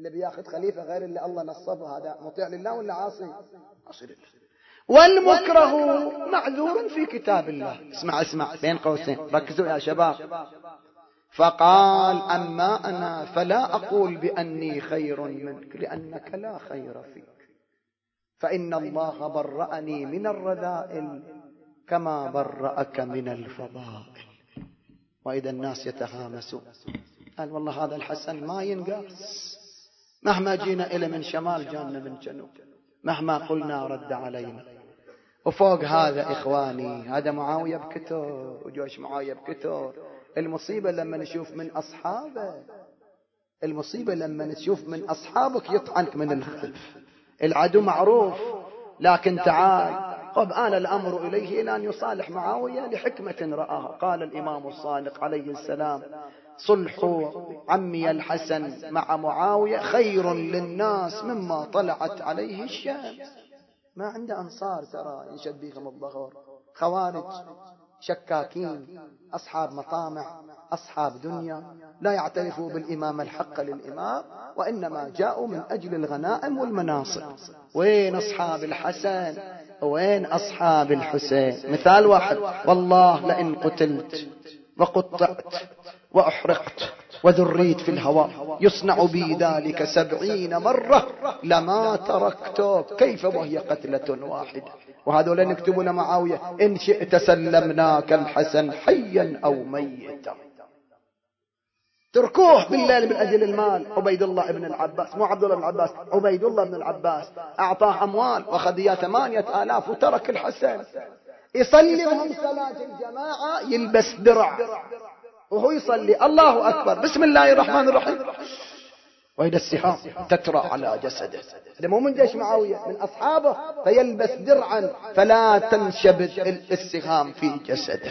اللي بياخذ خليفة غير اللي الله نصبه هذا مطيع لله ولا عاصي؟ عاصي لله. والمكره معذور في كتاب الله. اسمع اسمع بين قوسين، ركزوا يا شباب. فقال أما أنا فلا أقول بأني خير منك لأنك لا خير فيك، فإن الله برأني من الرذائل كما برأك من الفضائل. وإذا الناس يتهامسون قال والله هذا الحسن ما ينقاس، مهما جينا إلى من شمال جانا من جنوب، مهما قلنا رد علينا. وفوق هذا إخواني هذا معاوية بكتور وجيش معاوية بكتور. المصيبة لما نشوف من أصحابه، المصيبة لما نشوف من أصحابك يطعنك من الخلف. العدو معروف، لكن تعال قد آن الأمر إليه إلى أن يصالح معاوية لحكمة رآها. قال الإمام الصادق عليه السلام صلح عمي الحسن مع معاوية خير للناس مما طلعت عليه الشمس. ما عنده أنصار ترى ينشد بهم الظهر، خوارج شكاكين أصحاب مطامع أصحاب دنيا لا يعترفوا بالإمام الحق للإمام، وإنما جاءوا من أجل الغنائم والمناصب. وين أصحاب الحسن وين أصحاب الحسين؟ مثال واحد، والله لئن قتلت وقطعت وأحرقت وذريت في الهواء يصنع بي ذلك سبعين مرة لما تركتك، كيف وهي قتلة واحدة. وهذول نكتبون معاوية إن شئت سلمناك الحسن حيا أو ميتا. تركوه بالليل من أجل المال. عبيد الله بن العباس، مو عبد الله بن العباس، عبيد الله بن العباس أعطاه أموال وأخذ إياه ثمانية آلاف وترك الحسن. يصلي بهم صلاة الجماعة يلبس درع وهو يصلي الله أكبر بسم الله الرحمن الرحيم، وإذا السهام تترى على جسده. هذا مو من جيش معاوية، من أصحابه، فيلبس درعا فلا تنشبت السهام في جسده.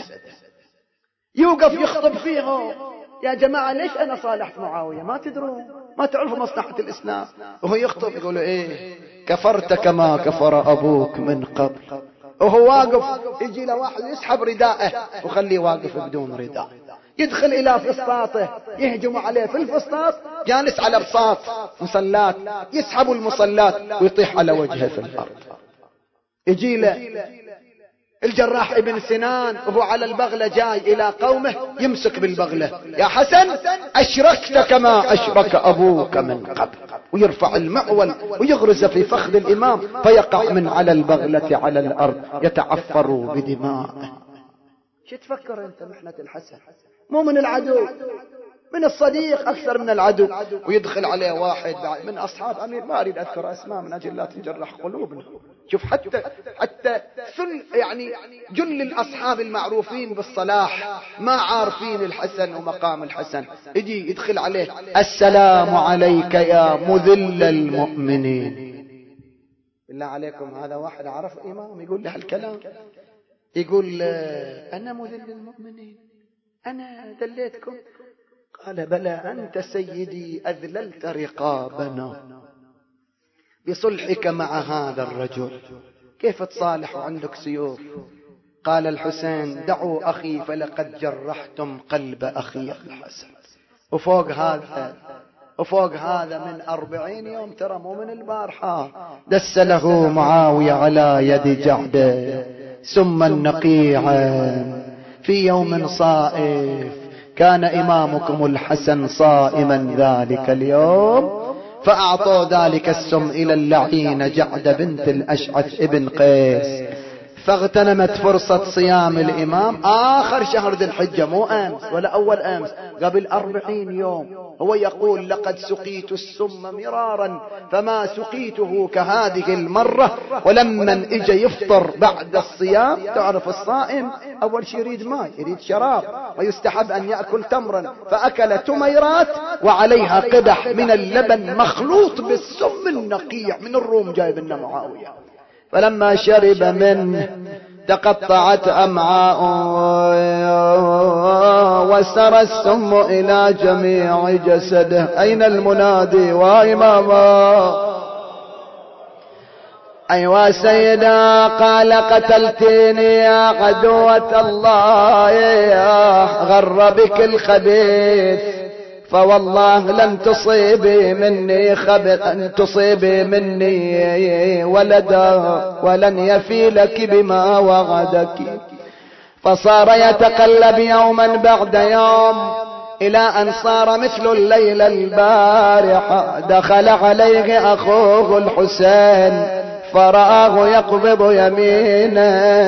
يوقف يخطب فيهم يا جماعة ليش أنا صالحت معاوية؟ ما تدرون، ما تعرفوا مصلحة الإسلام. وهو يخطب يقول إيه كفرت كما كفر أبوك من قبل. وهو واقف يجي له واحد يسحب رداءه وخليه واقف بدون رداء، يدخل إلى فسطاطه يهجم عليه في الفسطاط، جالس على بساط مصلات، يسحب المصلات ويطيح على وجهه في الأرض. يجي له الجراح ابن سنان وهو على البغلة جاي إلى قومه يمسك بالبغلة، يا حسن أشركت كما أشرك أبوك من قبل، ويرفع المعول ويغرز في فخذ الإمام فيقع من على البغلة على الأرض يتعفر بدماءه. شو تفكر أنت محنة الحسن؟ مو من العدو، من الصديق أكثر من العدو. ويدخل عليه واحد من أصحاب أمير، ما أريد أذكر أسماء من أجل لا تنجرح قلوبنا. شوف حتى حتى ثل يعني جل الأصحاب المعروفين بالصلاح ما عارفين الحسن ومقام الحسن. يجي يدخل عليه السلام عليك يا مذل المؤمنين. بالله عليكم هذا واحد عرف إمام يقول له الكلام، يقول أنا مذل المؤمنين، أنا دليتكم؟ قال بلى أنت سيدي أذللت رقابنا بصلحك مع هذا الرجل، كيف تصالح وعندك سيوف؟ قال الحسين دعوا أخي فلقد جرحتم قلب أخي الحسن. وفوق هذا وفوق هذا من أربعين يوم، ترى مو من البارحة، دس له معاوية على يد جعده ثم النقيع في يوم صائف. كان إمامكم الحسن صائما ذلك اليوم فأعطوا ذلك السم إلى اللعين جعد بنت الأشعث ابن قيس، فاغتنمت فرصة صيام الإمام آخر شهر ذي الحجة، مو أمس ولا أول أمس، قبل أربعين يوم. هو يقول لقد سقيت السم مرارا فما سقيته كهذه المرة. ولما اجى يفطر بعد الصيام، تعرف الصائم أول شيء يريد ماء، يريد شراب، ويستحب أن يأكل تمرا، فأكل تميرات وعليها قدح من اللبن مخلوط بالسم النقيع من الروم جايب لنا معاوية. فلما شرب منه تقطعت أمعاؤه وسرى السم إلى جميع جسده. أين المنادي وإماما؟ أيوا سيدا قال قتلتني يا عدوة الله، يا غر بك الخبيث فوالله لن تصيبي مني خبر أن تصيبي مني ولدا ولن يفي لك بما وعدك. فصار يتقلب يوما بعد يوم إلى أن صار مثل الليلة البارحة. دخل عليه أخوه الحسين فرآه يقبض يمينا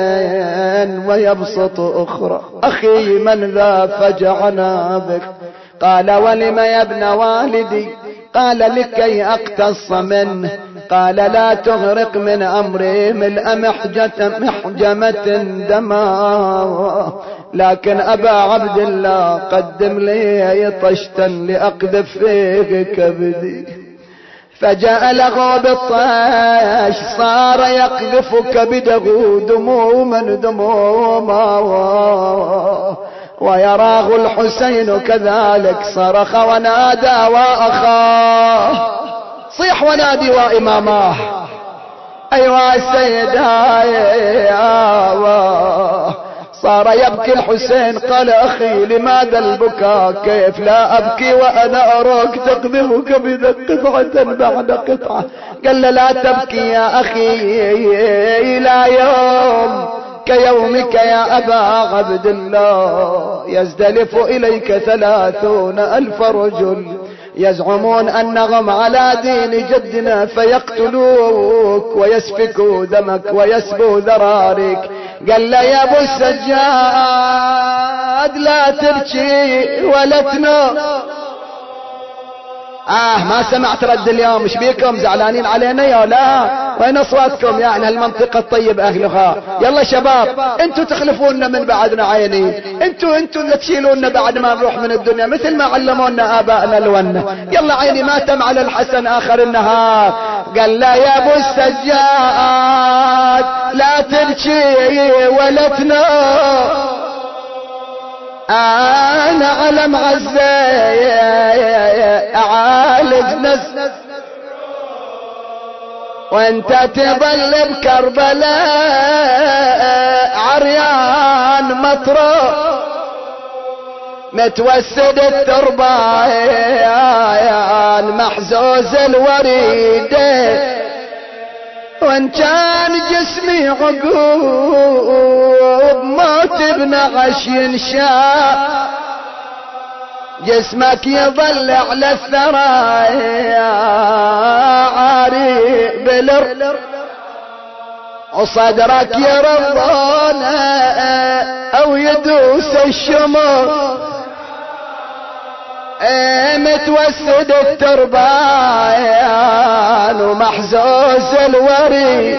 ويبسط أخرى. أخي من ذا فجعنا بك؟ قال ولم يا ابن والدي؟ قال لكي أقتص منه. قال لا تغرق من أمري ملء محجة محجمة دما، لكن أبا عبد الله قدم لي طشتا لأقذف فيه كبدي. فجاء له بالطاش صار يقذف كبده دموما دموما، ويراه الحسين كذلك صرخ ونادى وأخاه. صيح ونادي وإماماه. أيها سيداي. صار يبكي الحسين. قال أخي لماذا البكاء؟ كيف لا أبكي وأنا أراك تقذف كبدك قطعة بعد قطعة؟ قال لا تبكي يا أخي، إلى يوم كيومك يا أبا عبد الله يزدلف إليك ثلاثون ألف رجل يزعمون أنهم على دين جدنا فيقتلوك ويسفكوا دمك ويسبوا ذرارك. قال له يا ابو السجاد لا تبكي ولا تنام. آه ما سمعت رد اليوم. ايش بيكم زعلانين علينا يا لا؟ وين اصواتكم يا اهل المنطقة الطيب اهلها؟ يلا شباب انتوا تخلفونا من بعدنا عيني، انتوا انتوا اللي تشيلونا بعد ما نروح من الدنيا مثل ما علمونا ابائنا الونه. يلا عيني ماتم على الحسن اخر النهار. قال لا يا ابو السجاد لا تبكي ولا تنام، انا على معزة اعالج نفس وانت تظل بكربلاء عريان مطرو متوسد التربايان محزوز الوريده، وان كان جسمي عقوب ما تبنى غش ينشاء، جسمك يظل على الثرايا عاري بلر، وصدرك يرضانا او يدوس الشمر، متوسد التربان ومحزوز الوري.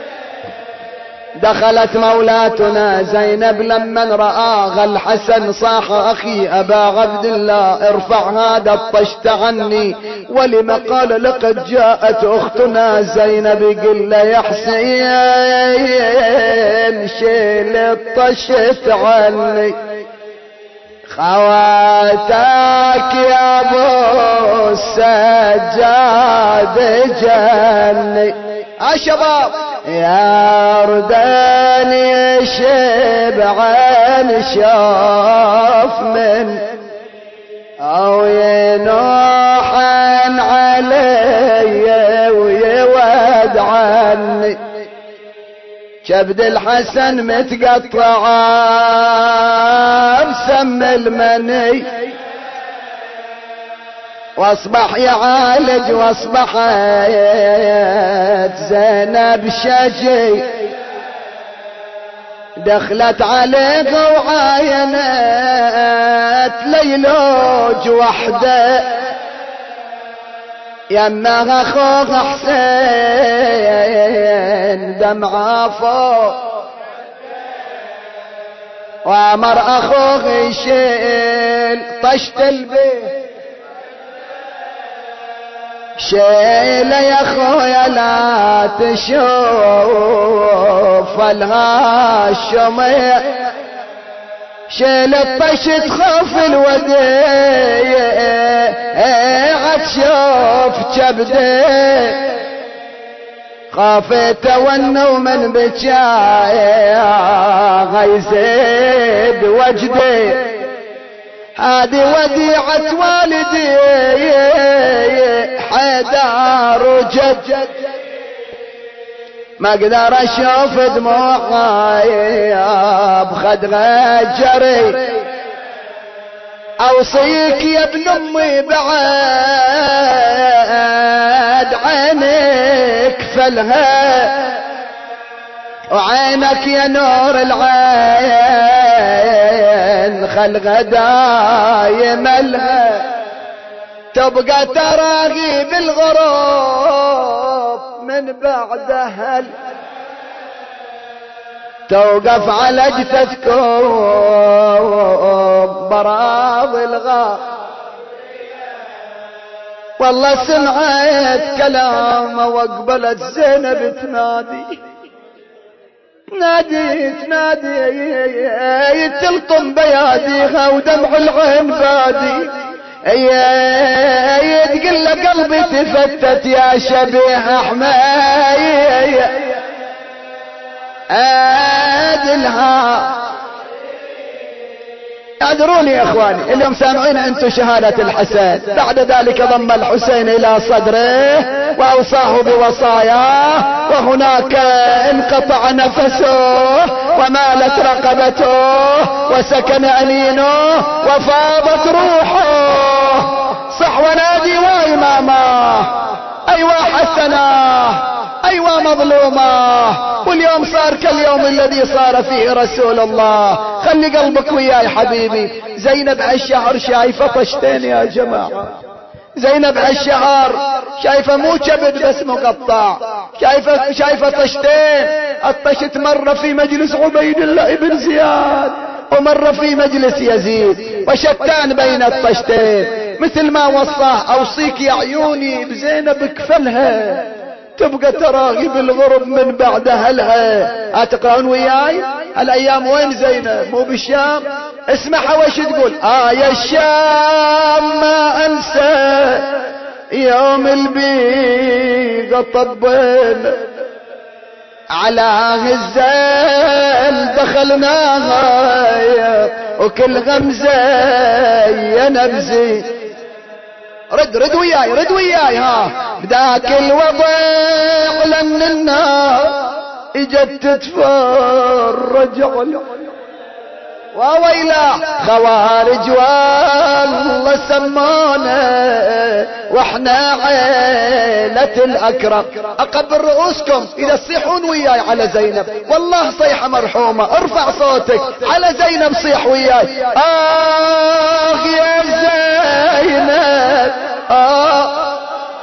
دخلت مولاتنا زينب لمن رآها الحسن صاح أخي أبا عبد الله ارفع هذا الطشت عني. ولما قال لقد جاءت أختنا زينب قل يا حسين شيل الطشت عني، خواتك يا ابو السجاد جني. ها شباب يا رداني شبعان شاف من او ينوحن علي ويود عني، كبد الحسن متقطع بسم المني، واصبح يعالج واصبحت زينب شجي. دخلت عليه وعاينت ليلوج وحده يمها اخوه حسين دمعه فوق، وامر اخوه يشيل طشت البيت. شيل يا خويا لا تشوف الهاشمي، شيل الطش تخاف الوديع تشوف كبدي، خافت ونو من بجاي غيزيد وجدي، هذه وديعة والدي حيدر وجد، ما اقدر اشوف دموعي بخدها جري. اوصيك يا ابن امي بعد عينك فلها، وعينك يا نور العين خلق دايم لها، تبقى تراغي بالغروب من بعدها، توقف على جثثكم براض الغار. والله سمعت كلامه واقبلت زينب تنادي، ناديت نادي تلطم بياديها ودمع العين بادي، اي تقل قلبي تفتت يا شبيه حماي ادلها. اعذروني يا اخواني، اليوم سامعين انتم شهادة الحسن. بعد ذلك ضم الحسين الى صدره واوصاه بوصاياه، وهناك انقطع نفسه ومالت رقبته وسكن انينه وفاضت روحه. صح ونادي وامامه، ايوا حسنه، ايوا مظلومه. واليوم صار كاليوم الذي صار فيه رسول الله. خلي قلبك وياي حبيبي. زينب هالشهر شايفة طشتين يا جماعة، زينب هالشهر شايفة مو كبد بس مقطع، شايفة شايفة طشتين. الطشت مرة في مجلس عبيد الله بن زياد ومرة في مجلس يزيد، وشتان بين الطشتين. مثل ما وصاه اوصيك يا عيوني بزينب اكفلها، تبقى تراغي بالغرب من بعد اهلها. هتقرأون وياي هالايام وين زينب؟ مو بالشام؟ اسمعها وش تقول. اه يا الشام ما انسى يوم البيضة طبينا على غزال دخلناها وكل غمزة يا نبزي. رد رد وياي رد وياي. ها بداك الوضع لن النار اجت تتفرج وويلا خوارج والله سمونا واحنا عيلة الاكرم. اقبل رؤوسكم اذا تصيحون وياي على زينب، والله صيحة مرحومة. ارفع صوتك على زينب، صيح وياي. اخ يا زينب، آه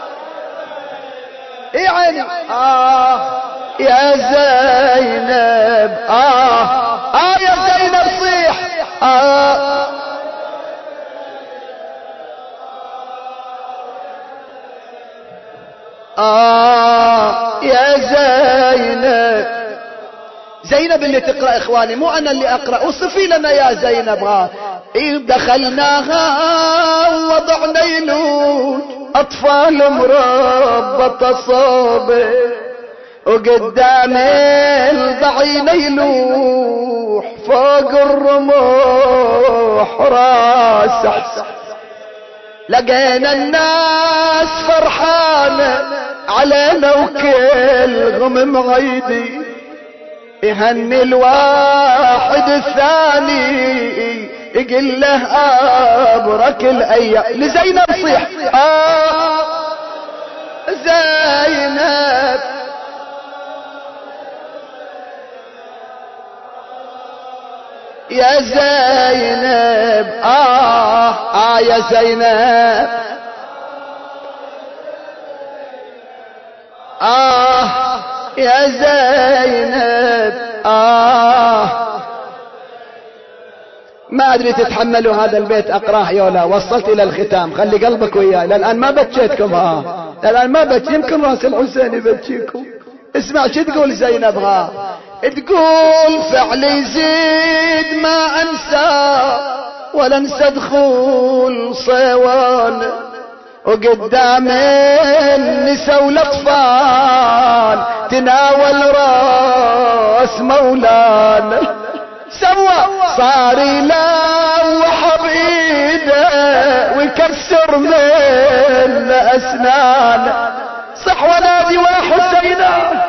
يا عيني، آه يا زينب، آه آه يا زينب صيح، آه آه يا زينب. زينب اللي تقرأ اخواني، مو انا اللي اقرأ. وصفي لنا يا زينب. ها دخلناها ووضعنا يلوج اطفال مربطة صوبه، وقدام الضعين يلوح فوق الرموح راسح. لقينا الناس فرحانة علينا وكلهم معيدي، يهني الواحد الثاني يقول له ابرك الايام. لزينب صيح، آه زينب، يا زينب، آه آه يا زينب، آه يا زينب، آه. ما أدري تتحملوا هذا البيت أقراه يولا. وصلت إلى الختام، خلي قلبك وياي. للآن ما بكيتكم. ها للآن ما بكي، يمكن راس الحسين يبكيكم. اسمع شو تقول زينب. ها تقول فعل يزيد ما أنسى ولا انسى دخول صيوان، وقدام النساء والاطفال تناول راس مولانا. سوى صار يلوح بايده من أسنان. صح ونادي وحسينا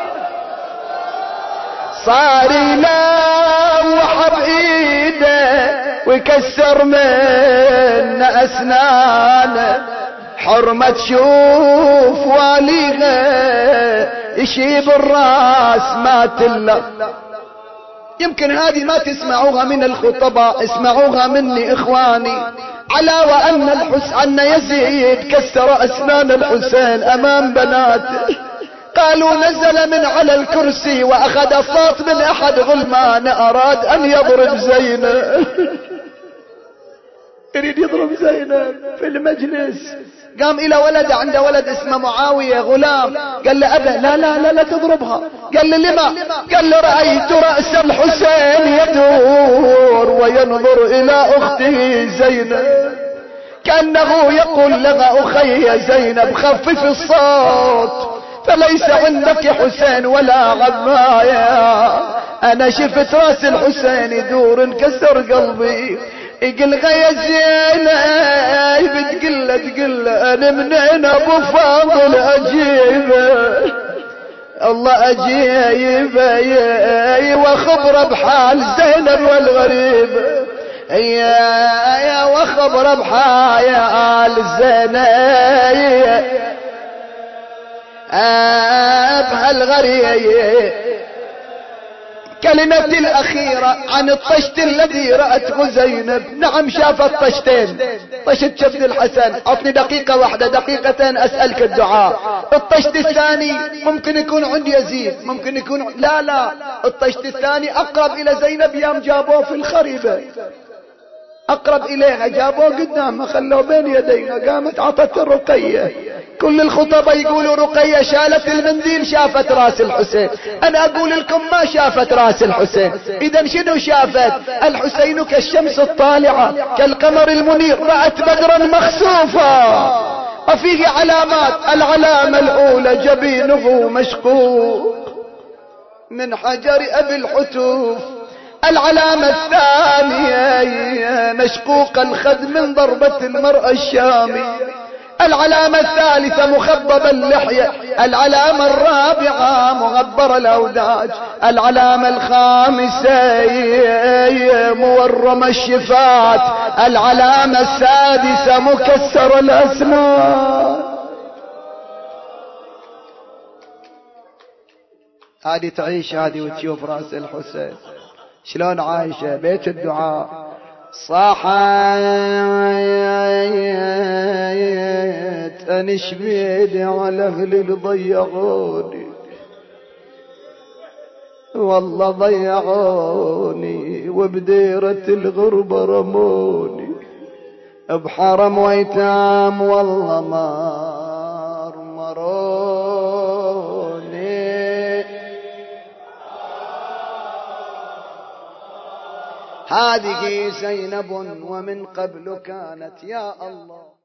صار يلوح بإيده ويكسر من أسنان. حرمة تشوف واليها يشيب الراس ما تلا. يمكن هذه ما تسمعوها من الخطباء، اسمعوها مني اخواني. على وان الحسين ان يزيد كسر اسنان الحسين امام بناته. قالوا نزل من على الكرسي واخذ صوت من احد غلمان اراد ان يضرب زينب. يريد يضرب زينب في المجلس. قام الى ولد، عنده ولد اسمه معاوية غلام، قال له ابا لا لا لا لا تضربها. قال له لما؟ قال له رأيت رأس الحسين يدور وينظر الى اخته زينب كأنه يقول لها اخي زينب خفف الصوت فليس عندك حسين ولا عباية. انا شفت راس الحسين يدور انكسر قلبي. يقول يا زينب بتقله تقله انا منين ابو فاضل اجيبه. الله اجيبه وخبره بحال زينب والغريب. يا يا وخبره بحال زينب بهالغريب. كلمتي الأخيرة عن الطشت الذي رأته زينب. نعم شافت طشتين، طشت شبد الحسن. أعطني دقيقة واحدة دقيقتين أسألك الدعاء. الطشت الثاني ممكن يكون عند يزيد، ممكن يكون لا لا الطشت الثاني أقرب إلى زينب يام جابوه في الخريبة، أقرب إليها جابوه قدامها خلوه بين يديها. قامت عطت الرقية. كل الخطباء يقولوا رقية شالت المنديل شافت راس الحسين. أنا أقول لكم ما شافت راس الحسين. إذا شنو شافت؟ الحسين كالشمس الطالعة كالقمر المنير، رأت بدرا مخسوفا وفيه علامات. العلامة الأولى جبينه مشقوق من حجر أبي الحتوف. العلامة الثانية مشقوق الخد من ضربة المرأة الشامية. العلامة الثالثة مخضب اللحية. العلامة الرابعة مغبر الأوداج. العلامة الخامسة مورم الشفات. العلامة السادسة مكسر الأسنان. هذه تعيش هذه وتشوف رأس الحسين شلون عايشة بيت الدعاء. صاحت انش بيدي على اهل اللي ضيعوني، والله ضيعوني وبديرة الغربة رموني، بحرم ويتام والله ما مروني. هذه زينب ومن قبل كانت يا الله